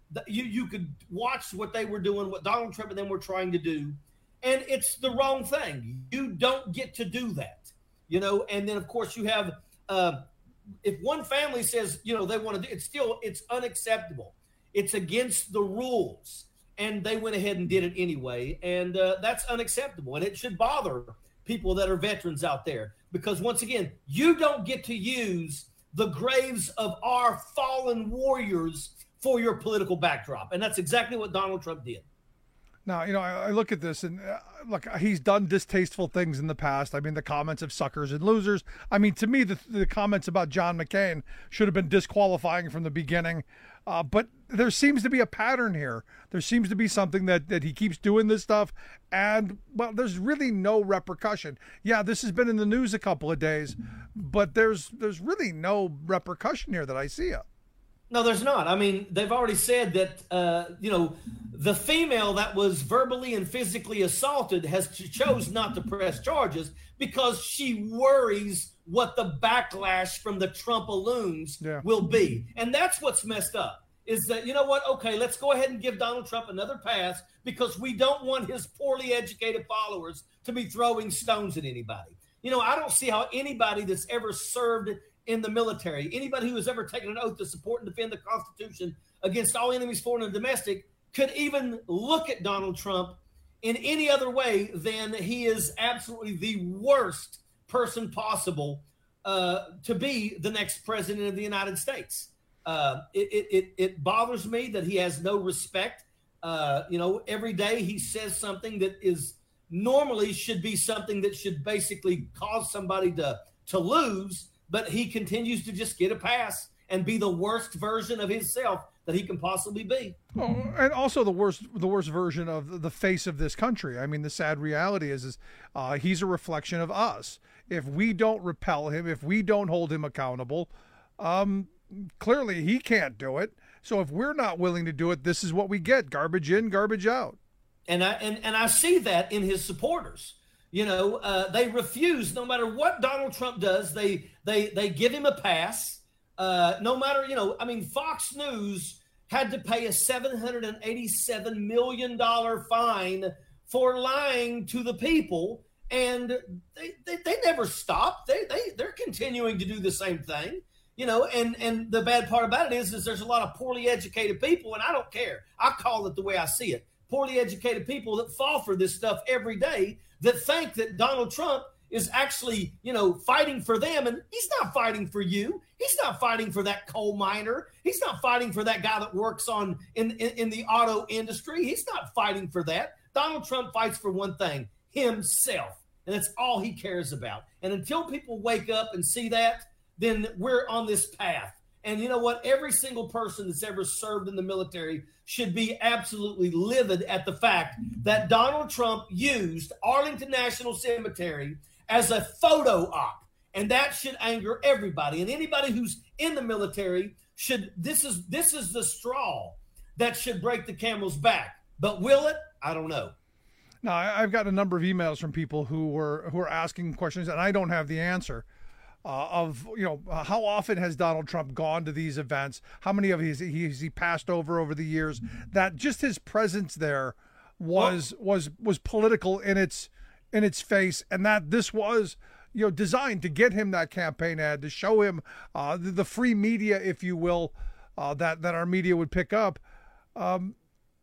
you you could watch what they were doing, what Donald Trump and them were trying to do, and it's the wrong thing. You don't get to do that, you know. And then of course you have uh, if one family says, you know, they want to do it's still it's unacceptable. It's against the rules, and they went ahead and did it anyway, and uh, that's unacceptable, and it should bother people that are veterans out there, because once again, you don't get to use the graves of our fallen warriors for your political backdrop. And that's exactly what Donald Trump did. Now, you know, I, I look at this and uh, look, he's done distasteful things in the past. I mean, the comments of suckers and losers. I mean, to me, the, the comments about John McCain should have been disqualifying from the beginning. Uh, but there seems to be a pattern here. There seems to be something that, that he keeps doing this stuff. And, well, there's really no repercussion. Yeah, this has been in the news a couple of days, but there's there's really no repercussion here that I see it. No, there's not. I mean, they've already said that, uh, you know, the female that was verbally and physically assaulted has chose not to press charges because she worries what the backlash from the Trump-a-loons yeah. will be. And that's what's messed up, is that, you know what, okay, let's go ahead and give Donald Trump another pass because we don't want his poorly educated followers to be throwing stones at anybody. You know, I don't see how anybody that's ever served in the military, anybody who has ever taken an oath to support and defend the Constitution against all enemies, foreign and domestic, could even look at Donald Trump in any other way than he is absolutely the worst person possible uh, to be the next president of the United States. Uh, it, it, it bothers me that he has no respect. Uh, you know, every day he says something that is normally should be something that should basically cause somebody to, to lose, but he continues to just get a pass and be the worst version of himself that he can possibly be. Oh, and also the worst, the worst version of the face of this country. I mean, the sad reality is, is uh, he's a reflection of us. If we don't repel him, if we don't hold him accountable, um, clearly he can't do it. So if we're not willing to do it, this is what we get: garbage in, garbage out. And I and, and I see that in his supporters. You know, uh, they refuse, no matter what Donald Trump does, they they they give him a pass. Uh, no matter, you know, I mean, Fox News had to pay a seven hundred eighty-seven million dollars fine for lying to the people, and they, they, they never stop. They, they, they're continuing to do the same thing, you know, and, and the bad part about it is, is there's a lot of poorly educated people, and I don't care. I call it the way I see it. Poorly educated people that fall for this stuff every day, that think that Donald Trump is actually, you know, fighting for them. And he's not fighting for you. He's not fighting for that coal miner. He's not fighting for that guy that works on in, in, in the auto industry. He's not fighting for that. Donald Trump fights for one thing: himself. And that's all he cares about. And until people wake up and see that, then we're on this path. And you know what? Every single person that's ever served in the military should be absolutely livid at the fact that Donald Trump used Arlington National Cemetery as a photo op. And that should anger everybody. And anybody who's in the military should, this is this is the straw that should break the camel's back. But will it? I don't know. Now, I've got a number of emails from people who were who are asking questions, and I don't have the answer. Uh, of, you know, uh, how often has Donald Trump gone to these events? How many of these he, has he passed over over the years? That just his presence there was well, was was political in its in its face, and that this was, you know, designed to get him that campaign ad, to show him uh, the, the free media, if you will, uh, that that our media would pick up. Um,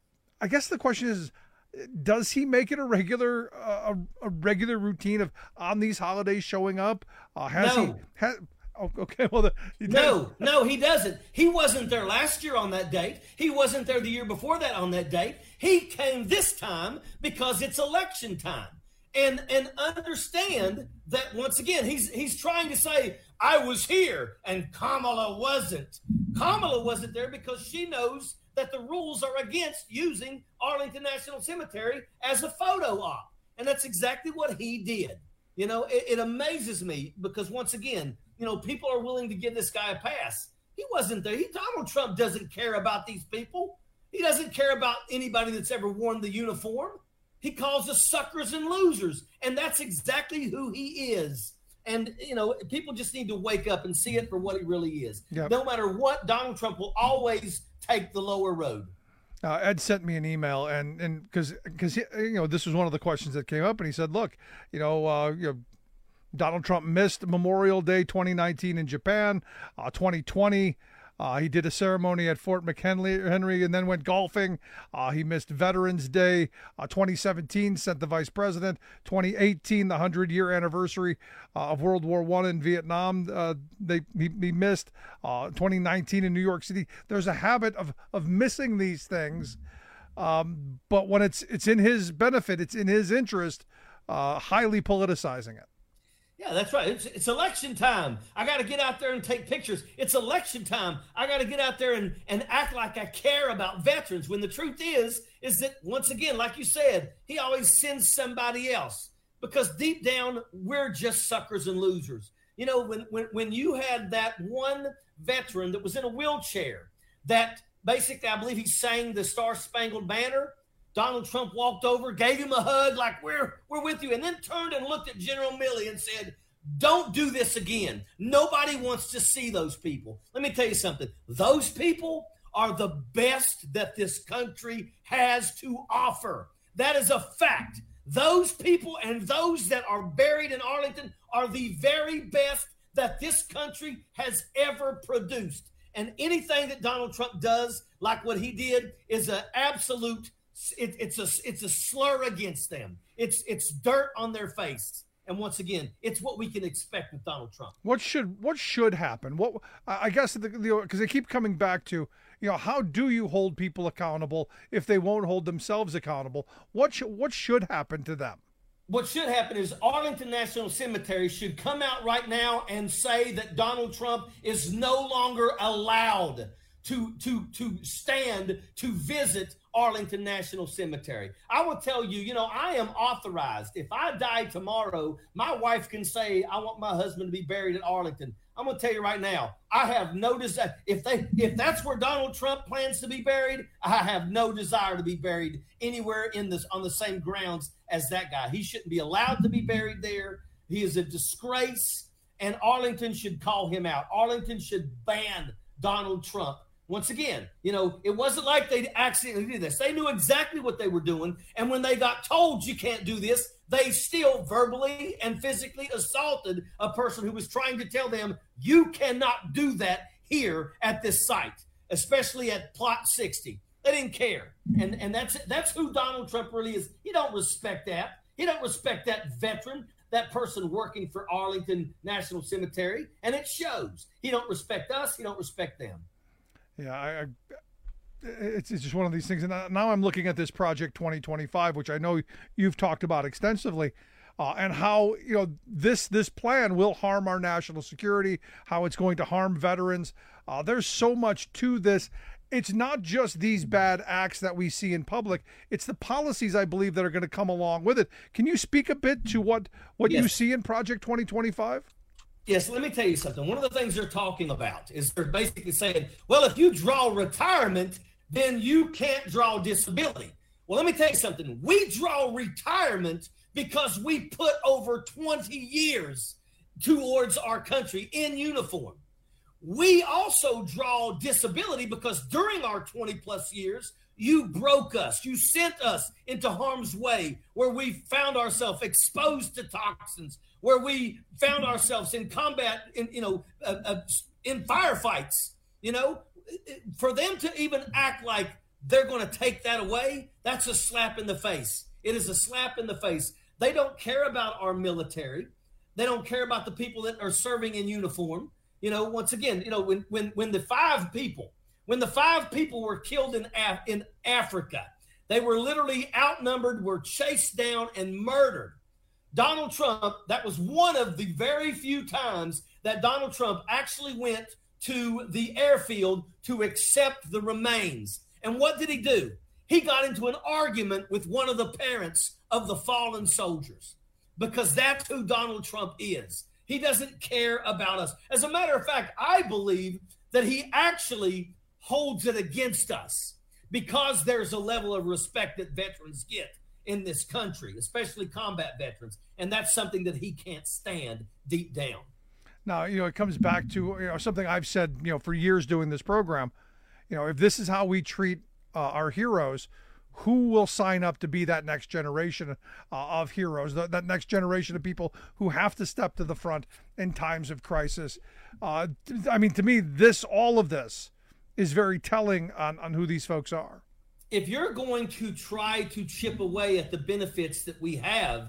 I guess the question is, does he make it a regular uh, a, a regular routine of on these holidays showing up? Uh, has no. he? Has, oh, okay, well, the, he no, no, he doesn't. He wasn't there last year on that date. He wasn't there the year before that on that date. He came this time because it's election time. And and understand that once again, he's he's trying to say, I was here and Kamala wasn't. Kamala wasn't there because she knows that the rules are against using Arlington National Cemetery as a photo op. And that's exactly what he did. You know, it, it amazes me because once again, you know, people are willing to give this guy a pass. He wasn't there. He, Donald Trump doesn't care about these people. He doesn't care about anybody that's ever worn the uniform. He calls us suckers and losers. And that's exactly who he is. And, you know, people just need to wake up and see it for what he really is. Yep. No matter what, Donald Trump will always take the lower road. Uh, Ed sent me an email, and and because because you know this was one of the questions that came up, and he said, "Look, you know, uh, you know, Donald Trump missed Memorial Day twenty nineteen in Japan, uh, twenty twenty." Uh, he did a ceremony at Fort McHenry Henry and then went golfing. Uh, he missed Veterans Day. Uh, twenty seventeen, sent the vice president. twenty eighteen, the hundred-year anniversary uh, of World War One in Vietnam, uh, they he, he missed. Uh, twenty nineteen in New York City. There's a habit of of missing these things, um, but when it's it's in his benefit, it's in his interest, uh, highly politicizing it. Yeah, that's right. It's, it's election time. I got to get out there and take pictures. It's election time. I got to get out there and, and act like I care about veterans, when the truth is, is that, once again, like you said, he always sends somebody else, because deep down, we're just suckers and losers. You know, when, when, when you had that one veteran that was in a wheelchair that basically, I believe he sang the Star Spangled Banner, Donald Trump walked over, gave him a hug like, we're we're with you, and then turned and looked at General Milley and said, don't do this again. Nobody wants to see those people. Let me tell you something. Those people are the best that this country has to offer. That is a fact. Those people and those that are buried in Arlington are the very best that this country has ever produced. And anything that Donald Trump does, like what he did, is an absolute It, it's a it's a slur against them. It's it's dirt on their face. And once again, it's what we can expect with Donald Trump. What should what should happen? What I guess the because they keep coming back to, you know, how do you hold people accountable if they won't hold themselves accountable? What should what should happen to them? What should happen is Arlington National Cemetery should come out right now and say that Donald Trump is no longer allowed to to to stand to visit Arlington National Cemetery. I will tell you, you know, I am authorized. If I die tomorrow, my wife can say, I want my husband to be buried at Arlington. I'm going to tell you right now, I have no desire. If they, if that's where Donald Trump plans to be buried, I have no desire to be buried anywhere in this on the same grounds as that guy. He shouldn't be allowed to be buried there. He is a disgrace, and Arlington should call him out. Arlington should ban Donald Trump. Once again, you know, it wasn't like they accidentally did this. They knew exactly what they were doing. And when they got told you can't do this, they still verbally and physically assaulted a person who was trying to tell them, you cannot do that here at this site, especially at Plot sixty. They didn't care. And and that's that's who Donald Trump really is. He don't respect that. He don't respect that veteran, that person working for Arlington National Cemetery. And it shows. He don't respect us. He don't respect them. Yeah, I, I, it's, it's just one of these things. And now I'm looking at this Project twenty twenty-five, which I know you've talked about extensively, uh, and how, you know, this this plan will harm our national security, how it's going to harm veterans. Uh, there's so much to this. It's not just these bad acts that we see in public. It's the policies, I believe, that are going to come along with it. Can you speak a bit to what, what yes. you see in Project twenty twenty-five? Yes, let me tell you something. One of the things they're talking about is they're basically saying, well, if you draw retirement, then you can't draw disability. Well, let me tell you something. We draw retirement because we put over twenty years towards our country in uniform. We also draw disability because during our twenty plus years, you broke us. You sent us into harm's way where we found ourselves exposed to toxins, where we found ourselves in combat, in, you know, uh, uh, in firefights. You know, for them to even act like they're going to take that away, that's a slap in the face. It is a slap in the face. They don't care about our military. They don't care about the people that are serving in uniform. You know, once again, you know, when when when the five people, when the five people were killed in Af- in Africa, they were literally outnumbered, were chased down and murdered. Donald Trump, that was one of the very few times that Donald Trump actually went to the airfield to accept the remains. And what did he do? He got into an argument with one of the parents of the fallen soldiers, because that's who Donald Trump is. He doesn't care about us. As a matter of fact, I believe that he actually holds it against us because there's a level of respect that veterans get in this country, especially combat veterans. And that's something that he can't stand deep down. Now, you know, it comes back to, you know, something I've said, you know, for years doing this program. you know, if this is how we treat uh, our heroes, who will sign up to be that next generation uh, of heroes, that, that next generation of people who have to step to the front in times of crisis? Uh, I mean, to me, this, all of this is very telling on, on who these folks are. If you're going to try to chip away at the benefits that we have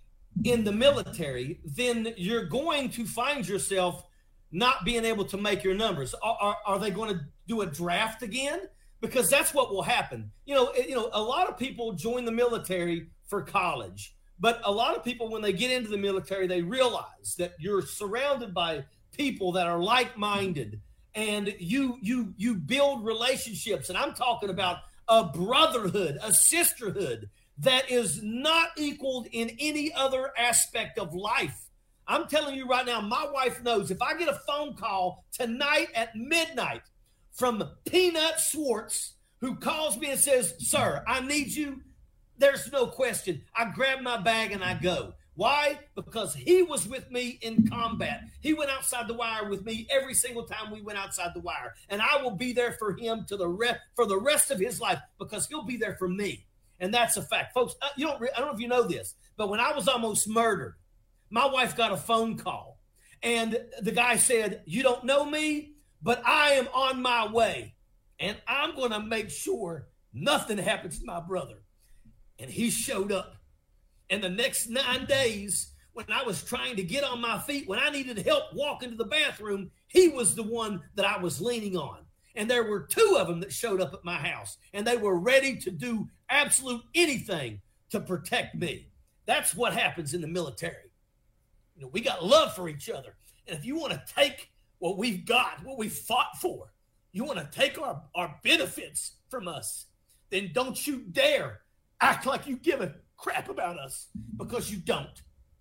in the military, then you're going to find yourself not being able to make your numbers. Are, are, are they going to do a draft again? Because that's what will happen. You know, you know, a lot of people join the military for college, but a lot of people, when they get into the military, they realize that you're surrounded by people that are like-minded, and you you you build relationships. And I'm talking about a brotherhood, a sisterhood that is not equaled in any other aspect of life. I'm telling you right now, my wife knows if I get a phone call tonight at midnight from Peanut Schwartz, who calls me and says, "Sir, I need you," there's no question. I grab my bag and I go. Why? Because he was with me in combat. He went outside the wire with me every single time we went outside the wire. And I will be there for him to the re- for the rest of his life, because he'll be there for me. And that's a fact. Folks, you don't, I don't know if you know this, but when I was almost murdered, my wife got a phone call. And the guy said, "You don't know me, but I am on my way. And I'm going to make sure nothing happens to my brother." And he showed up. And the next nine days, when I was trying to get on my feet, when I needed help walking to the bathroom, he was the one that I was leaning on. And there were two of them that showed up at my house, and they were ready to do absolute anything to protect me. That's what happens in the military. You know, we got love for each other. And if you want to take what we've got, what we fought for, you want to take our, our benefits from us, then don't you dare act like you give a crap about us, because you don't.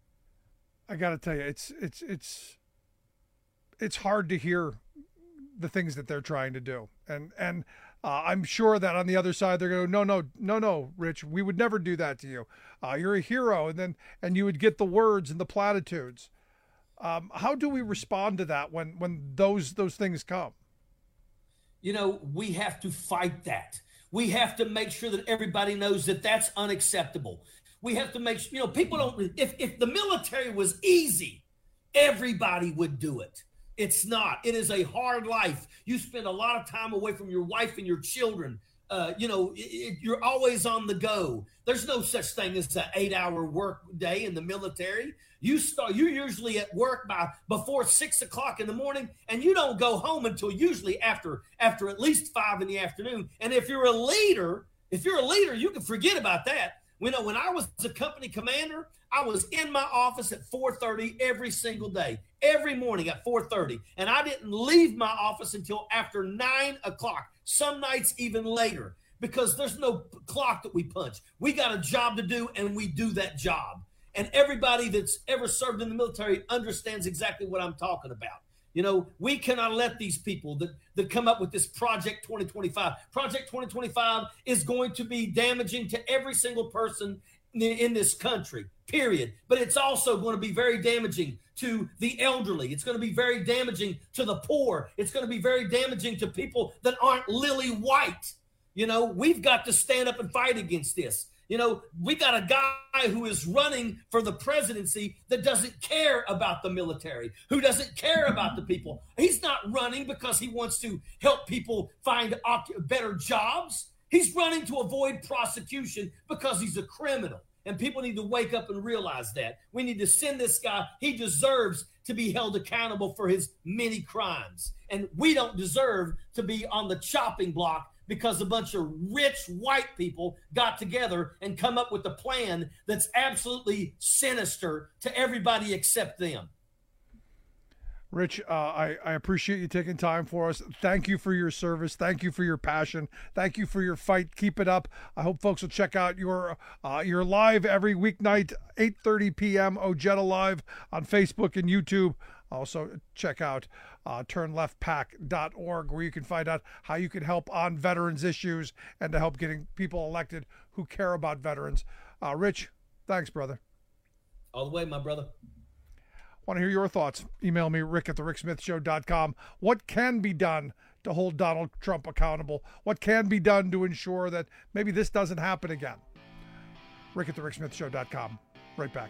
I got to tell you, it's it's it's it's hard to hear the things that they're trying to do, and and uh, I'm sure that on the other side they're going, no, no, no, no, Rich, we would never do that to you. Uh, you're a hero, and then and you would get the words and the platitudes. Um, how do we respond to that when when those those things come? You know, we have to fight that. We have to make sure that everybody knows that that's unacceptable. We have to make sure, you know, people don't, if, if the military was easy, everybody would do it. It's not. It is a hard life. You spend a lot of time away from your wife and your children. Uh, you know, it, it, you're always on the go. There's no such thing as an eight-hour work day in the military. You start. You're usually at work by before six o'clock in the morning, and you don't go home until usually after after at least five in the afternoon. And if you're a leader, if you're a leader, you can forget about that. You know, when I was a company commander, I was in my office at four thirty every single day, every morning at four thirty, and I didn't leave my office until after nine o'clock. Some nights even later, because there's no clock that we punch. We got a job to do, and we do that job. And everybody that's ever served in the military understands exactly what I'm talking about. You know, we cannot let these people that, that come up with this Project twenty twenty-five. Project twenty twenty-five is going to be damaging to every single person in, in this country, period. But it's also going to be very damaging to the elderly. It's going to be very damaging to the poor. It's going to be very damaging to people that aren't lily white. You know, we've got to stand up and fight against this. You know, we got a guy who is running for the presidency that doesn't care about the military, who doesn't care about the people. He's not running because he wants to help people find better jobs. He's running to avoid prosecution because he's a criminal. And people need to wake up and realize that. We need to send this guy. He deserves to be held accountable for his many crimes. And we don't deserve to be on the chopping block because a bunch of rich white people got together and come up with a plan that's absolutely sinister to everybody except them. Rich, uh, I, I appreciate you taking time for us. Thank you for your service. Thank you for your passion. Thank you for your fight. Keep it up. I hope folks will check out your uh, your live every weeknight, eight thirty p.m. Ojeda Live on Facebook and YouTube. Also, check out uh, turn left pac dot org, where you can find out how you can help on veterans issues and to help getting people elected who care about veterans. Uh, Rich, thanks, brother. All the way, my brother. Want to hear your thoughts? Email me, rick at the rick smith show dot com. What can be done to hold Donald Trump accountable? What can be done to ensure that maybe this doesn't happen again? Rick at the rick smith show dot com. Right back.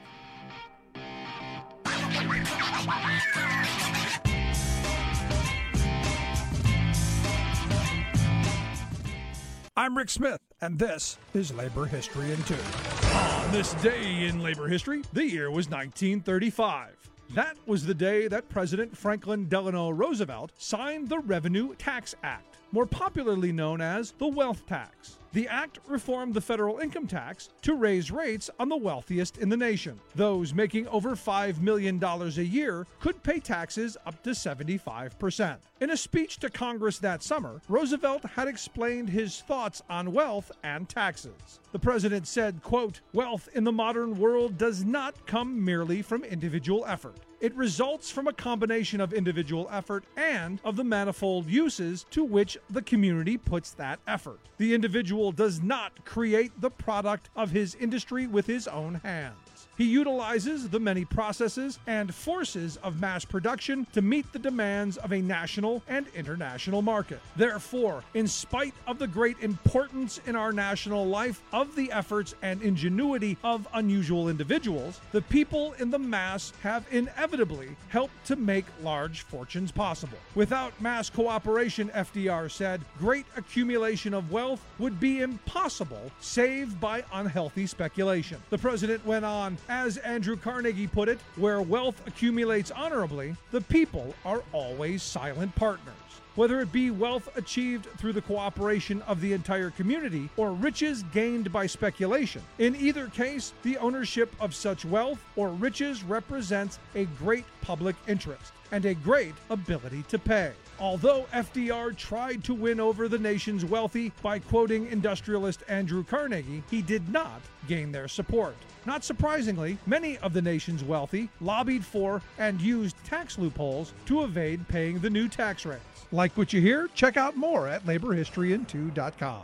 I'm Rick Smith, and this is Labor History in Two. On this day in labor history, the year was nineteen thirty-five. That was the day that President Franklin Delano Roosevelt signed the Revenue Tax Act, more popularly known as the Wealth Tax. The act reformed the federal income tax to raise rates on the wealthiest in the nation. Those making over five million dollars a year could pay taxes up to seventy-five percent. In a speech to Congress that summer, Roosevelt had explained his thoughts on wealth and taxes. The president said, quote, "Wealth in the modern world does not come merely from individual effort. It results from a combination of individual effort and of the manifold uses to which the community puts that effort. The individual does not create the product of his industry with his own hands. He utilizes the many processes and forces of mass production to meet the demands of a national and international market. Therefore, in spite of the great importance in our national life of the efforts and ingenuity of unusual individuals, the people in the mass have inevitably helped to make large fortunes possible. Without mass cooperation," F D R said, "great accumulation of wealth would be impossible save by unhealthy speculation." The president went on, "As Andrew Carnegie put it, where wealth accumulates honorably, the people are always silent partners. Whether it be wealth achieved through the cooperation of the entire community or riches gained by speculation, in either case, the ownership of such wealth or riches represents a great public interest and a great ability to pay." Although F D R tried to win over the nation's wealthy by quoting industrialist Andrew Carnegie, he did not gain their support. Not surprisingly, many of the nation's wealthy lobbied for and used tax loopholes to evade paying the new tax rates. Like what you hear? Check out more at labor history in two dot com.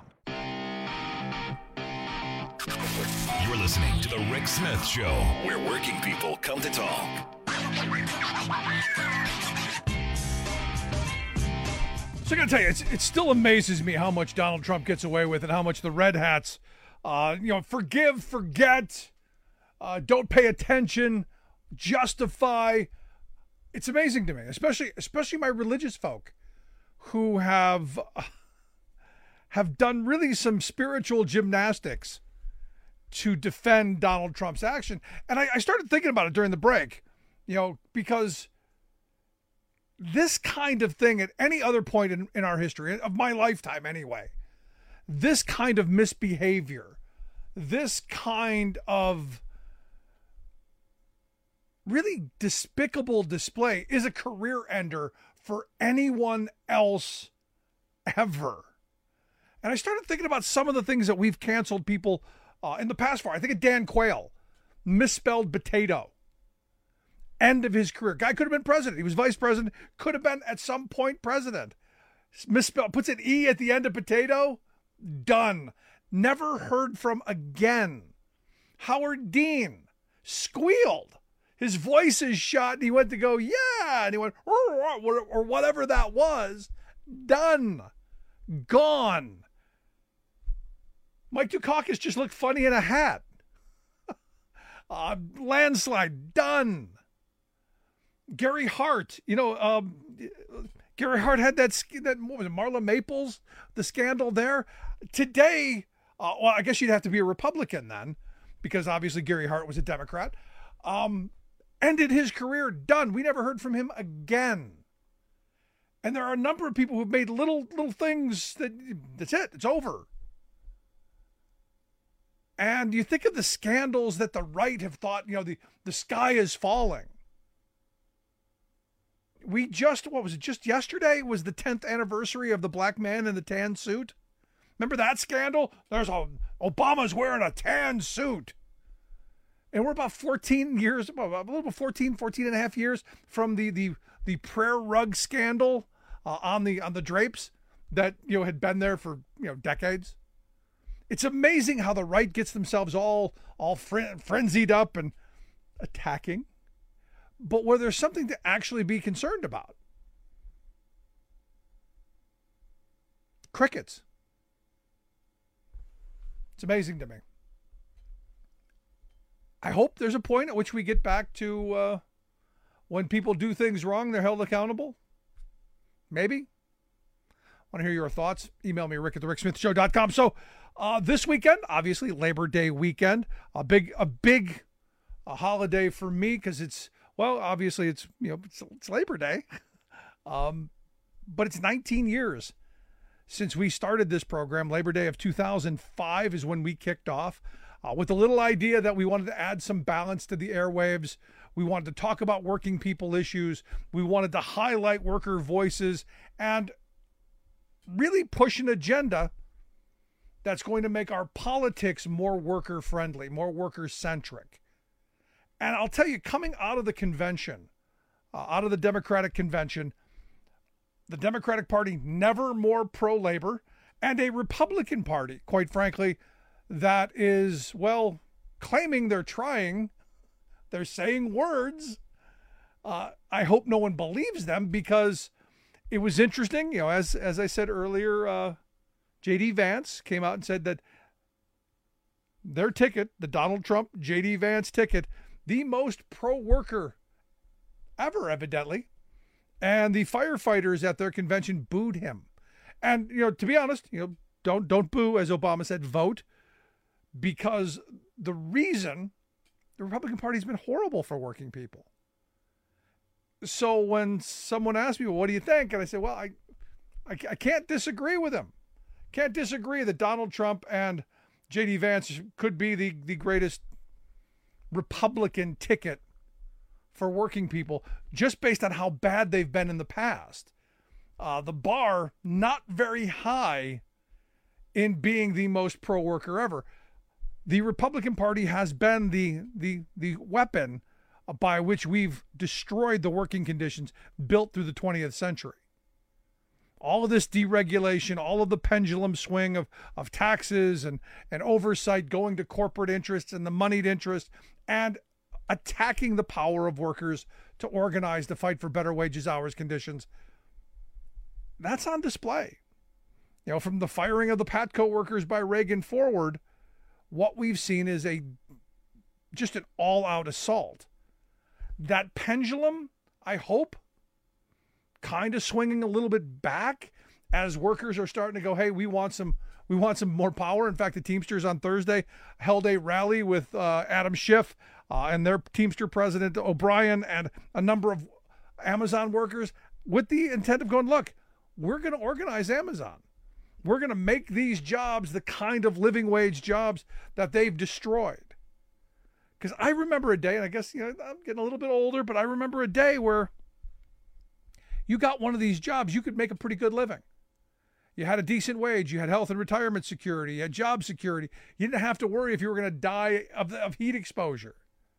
You're listening to The Rick Smith Show, where working people come to talk. So I gotta tell you, it's, it still amazes me how much Donald Trump gets away with and how much the red hats, uh, you know, forgive, forget, uh, don't pay attention, justify. It's amazing to me, especially especially my religious folk who have uh, have done really some spiritual gymnastics to defend Donald Trump's action. And I, I started thinking about it during the break, you know, because this kind of thing at any other point in, in our history, of my lifetime anyway, this kind of misbehavior, this kind of really despicable display is a career ender for anyone else ever. And I started thinking about some of the things that we've canceled people uh, in the past for. I think of Dan Quayle, misspelled potato. End of his career. Guy could have been president. He was vice president. Could have been at some point president. Misspelled. Puts an E at the end of potato. Done. Never heard from again. Howard Dean squealed. His voice is shot and he went to go, yeah. And he went, or whatever that was. Done. Gone. Mike Dukakis just looked funny in a hat. uh, landslide. Done. Gary Hart, you know, um, Gary Hart had that, that what was it, Marla Maples, the scandal there. Today, uh, well, I guess you'd have to be a Republican then, because obviously Gary Hart was a Democrat. Um, ended his career, done. We never heard from him again. And there are a number of people who've made little little things that, that's it, it's over. And you think of the scandals that the right have thought, you know, the, the sky is falling. We just, what was it, just yesterday was the tenth anniversary of the black man in the tan suit. Remember that scandal? There's a, Obama's wearing a tan suit. And we're about fourteen years, a little bit fourteen, fourteen and a half years from the, the, the prayer rug scandal uh, on the, on the drapes that, you know, had been there for, you know, decades. It's amazing how the right gets themselves all, all fren- frenzied up and attacking. But where there's something to actually be concerned about. crickets. It's amazing to me. I hope there's a point at which we get back to uh, when people do things wrong, they're held accountable. Maybe. Want to hear your thoughts? Email me, rick at the rick smith show dot com. So uh, this weekend, obviously Labor Day weekend, a big, a big a holiday for me because it's, well, obviously it's, you know, it's, it's Labor Day. um, but it's nineteen years since we started this program. Labor Day of two thousand five is when we kicked off uh, with the little idea that we wanted to add some balance to the airwaves. We wanted to talk about working people issues. We wanted to highlight worker voices and really push an agenda that's going to make our politics more worker friendly, more worker centric. And I'll tell you, coming out of the convention, uh, out of the Democratic convention, the Democratic Party never more pro-labor, and a Republican Party, quite frankly, that is, well, claiming they're trying, they're saying words. Uh, I hope no one believes them, because it was interesting. You know, as as I said earlier, uh, J D Vance came out and said that their ticket, the Donald Trump J D Vance ticket, the most pro-worker ever, evidently. And the firefighters at their convention booed him. And, you know, to be honest, you know, don't don't boo, as Obama said, vote, because the reason the Republican Party has been horrible for working people. So when someone asks me, well, what do you think? And I say, well, I, I, I can't disagree with him. Can't disagree that Donald Trump and J D Vance could be the, the greatest Republican ticket for working people, just based on how bad they've been in the past. Uh, the bar, not very high in being the most pro-worker ever. The Republican Party has been the, the, the weapon by which we've destroyed the working conditions built through the twentieth century. All of this deregulation, all of the pendulum swing of, of taxes and, and oversight going to corporate interests and the moneyed interest, and attacking the power of workers to organize, to fight for better wages, hours, conditions. That's on display. You know, from the firing of the Patco workers by Reagan forward, what we've seen is a just an all-out assault. That pendulum, I hope, kind of swinging a little bit back as workers are starting to go, hey, we want some we want some more power. In fact, the Teamsters on Thursday held a rally with uh, Adam Schiff uh, and their Teamster president, O'Brien, and a number of Amazon workers with the intent of going, look, we're going to organize Amazon. We're going to make these jobs the kind of living wage jobs that they've destroyed. Because I remember a day, and I guess, you know, I'm getting a little bit older, but I remember a day where you got one of these jobs, you could make a pretty good living. You had a decent wage, you had health and retirement security, you had job security. You didn't have to worry if you were going to die of, of heat exposure.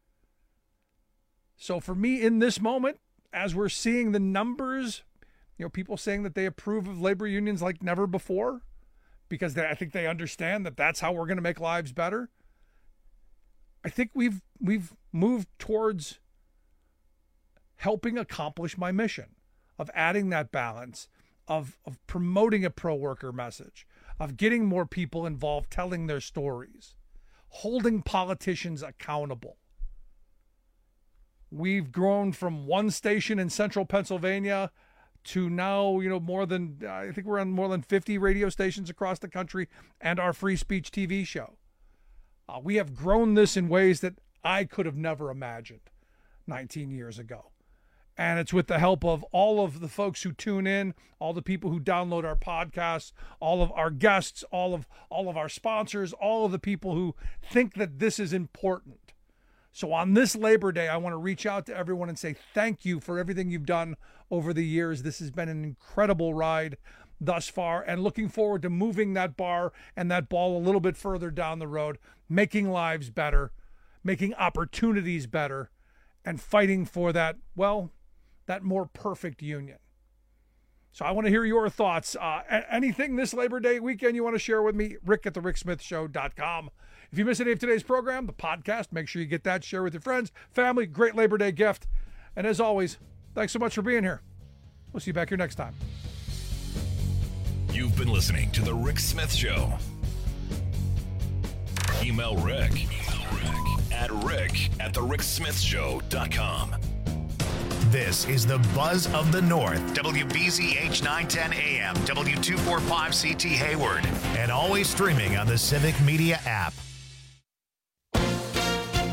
So for me, in this moment, as we're seeing the numbers, you know, people saying that they approve of labor unions like never before, because they, I think they understand that that's how we're going to make lives better. I think we've we've moved towards helping accomplish my mission of adding that balance, of, of promoting a pro-worker message, of getting more people involved, telling their stories, holding politicians accountable. We've grown from one station in central Pennsylvania to now, you know, more than, I think we're on more than fifty radio stations across the country and our free speech T V show. Uh, we have grown this in ways that I could have never imagined nineteen years ago. And it's with the help of all of the folks who tune in, all the people who download our podcasts, all of our guests, all of all of our sponsors, all of the people who think that this is important. So on this Labor Day, I want to reach out to everyone and say thank you for everything you've done over the years. This has been an incredible ride thus far, and looking forward to moving that bar and that ball a little bit further down the road, making lives better, making opportunities better, and fighting for that, well, that more perfect union. So I want to hear your thoughts. Uh, anything this Labor Day weekend you want to share with me, rick at the rick smith show dot com. If you miss any of today's program, the podcast, make sure you get that, share with your friends, family. Great Labor Day gift. And as always, thanks so much for being here. We'll see you back here next time. You've been listening to The Rick Smith Show. Email Rick, Email Rick at rick at the rick smith show dot com. This is the Buzz of the North, W B Z H nine ten A M, W two forty-five C T Hayward, and always streaming on the Civic Media app.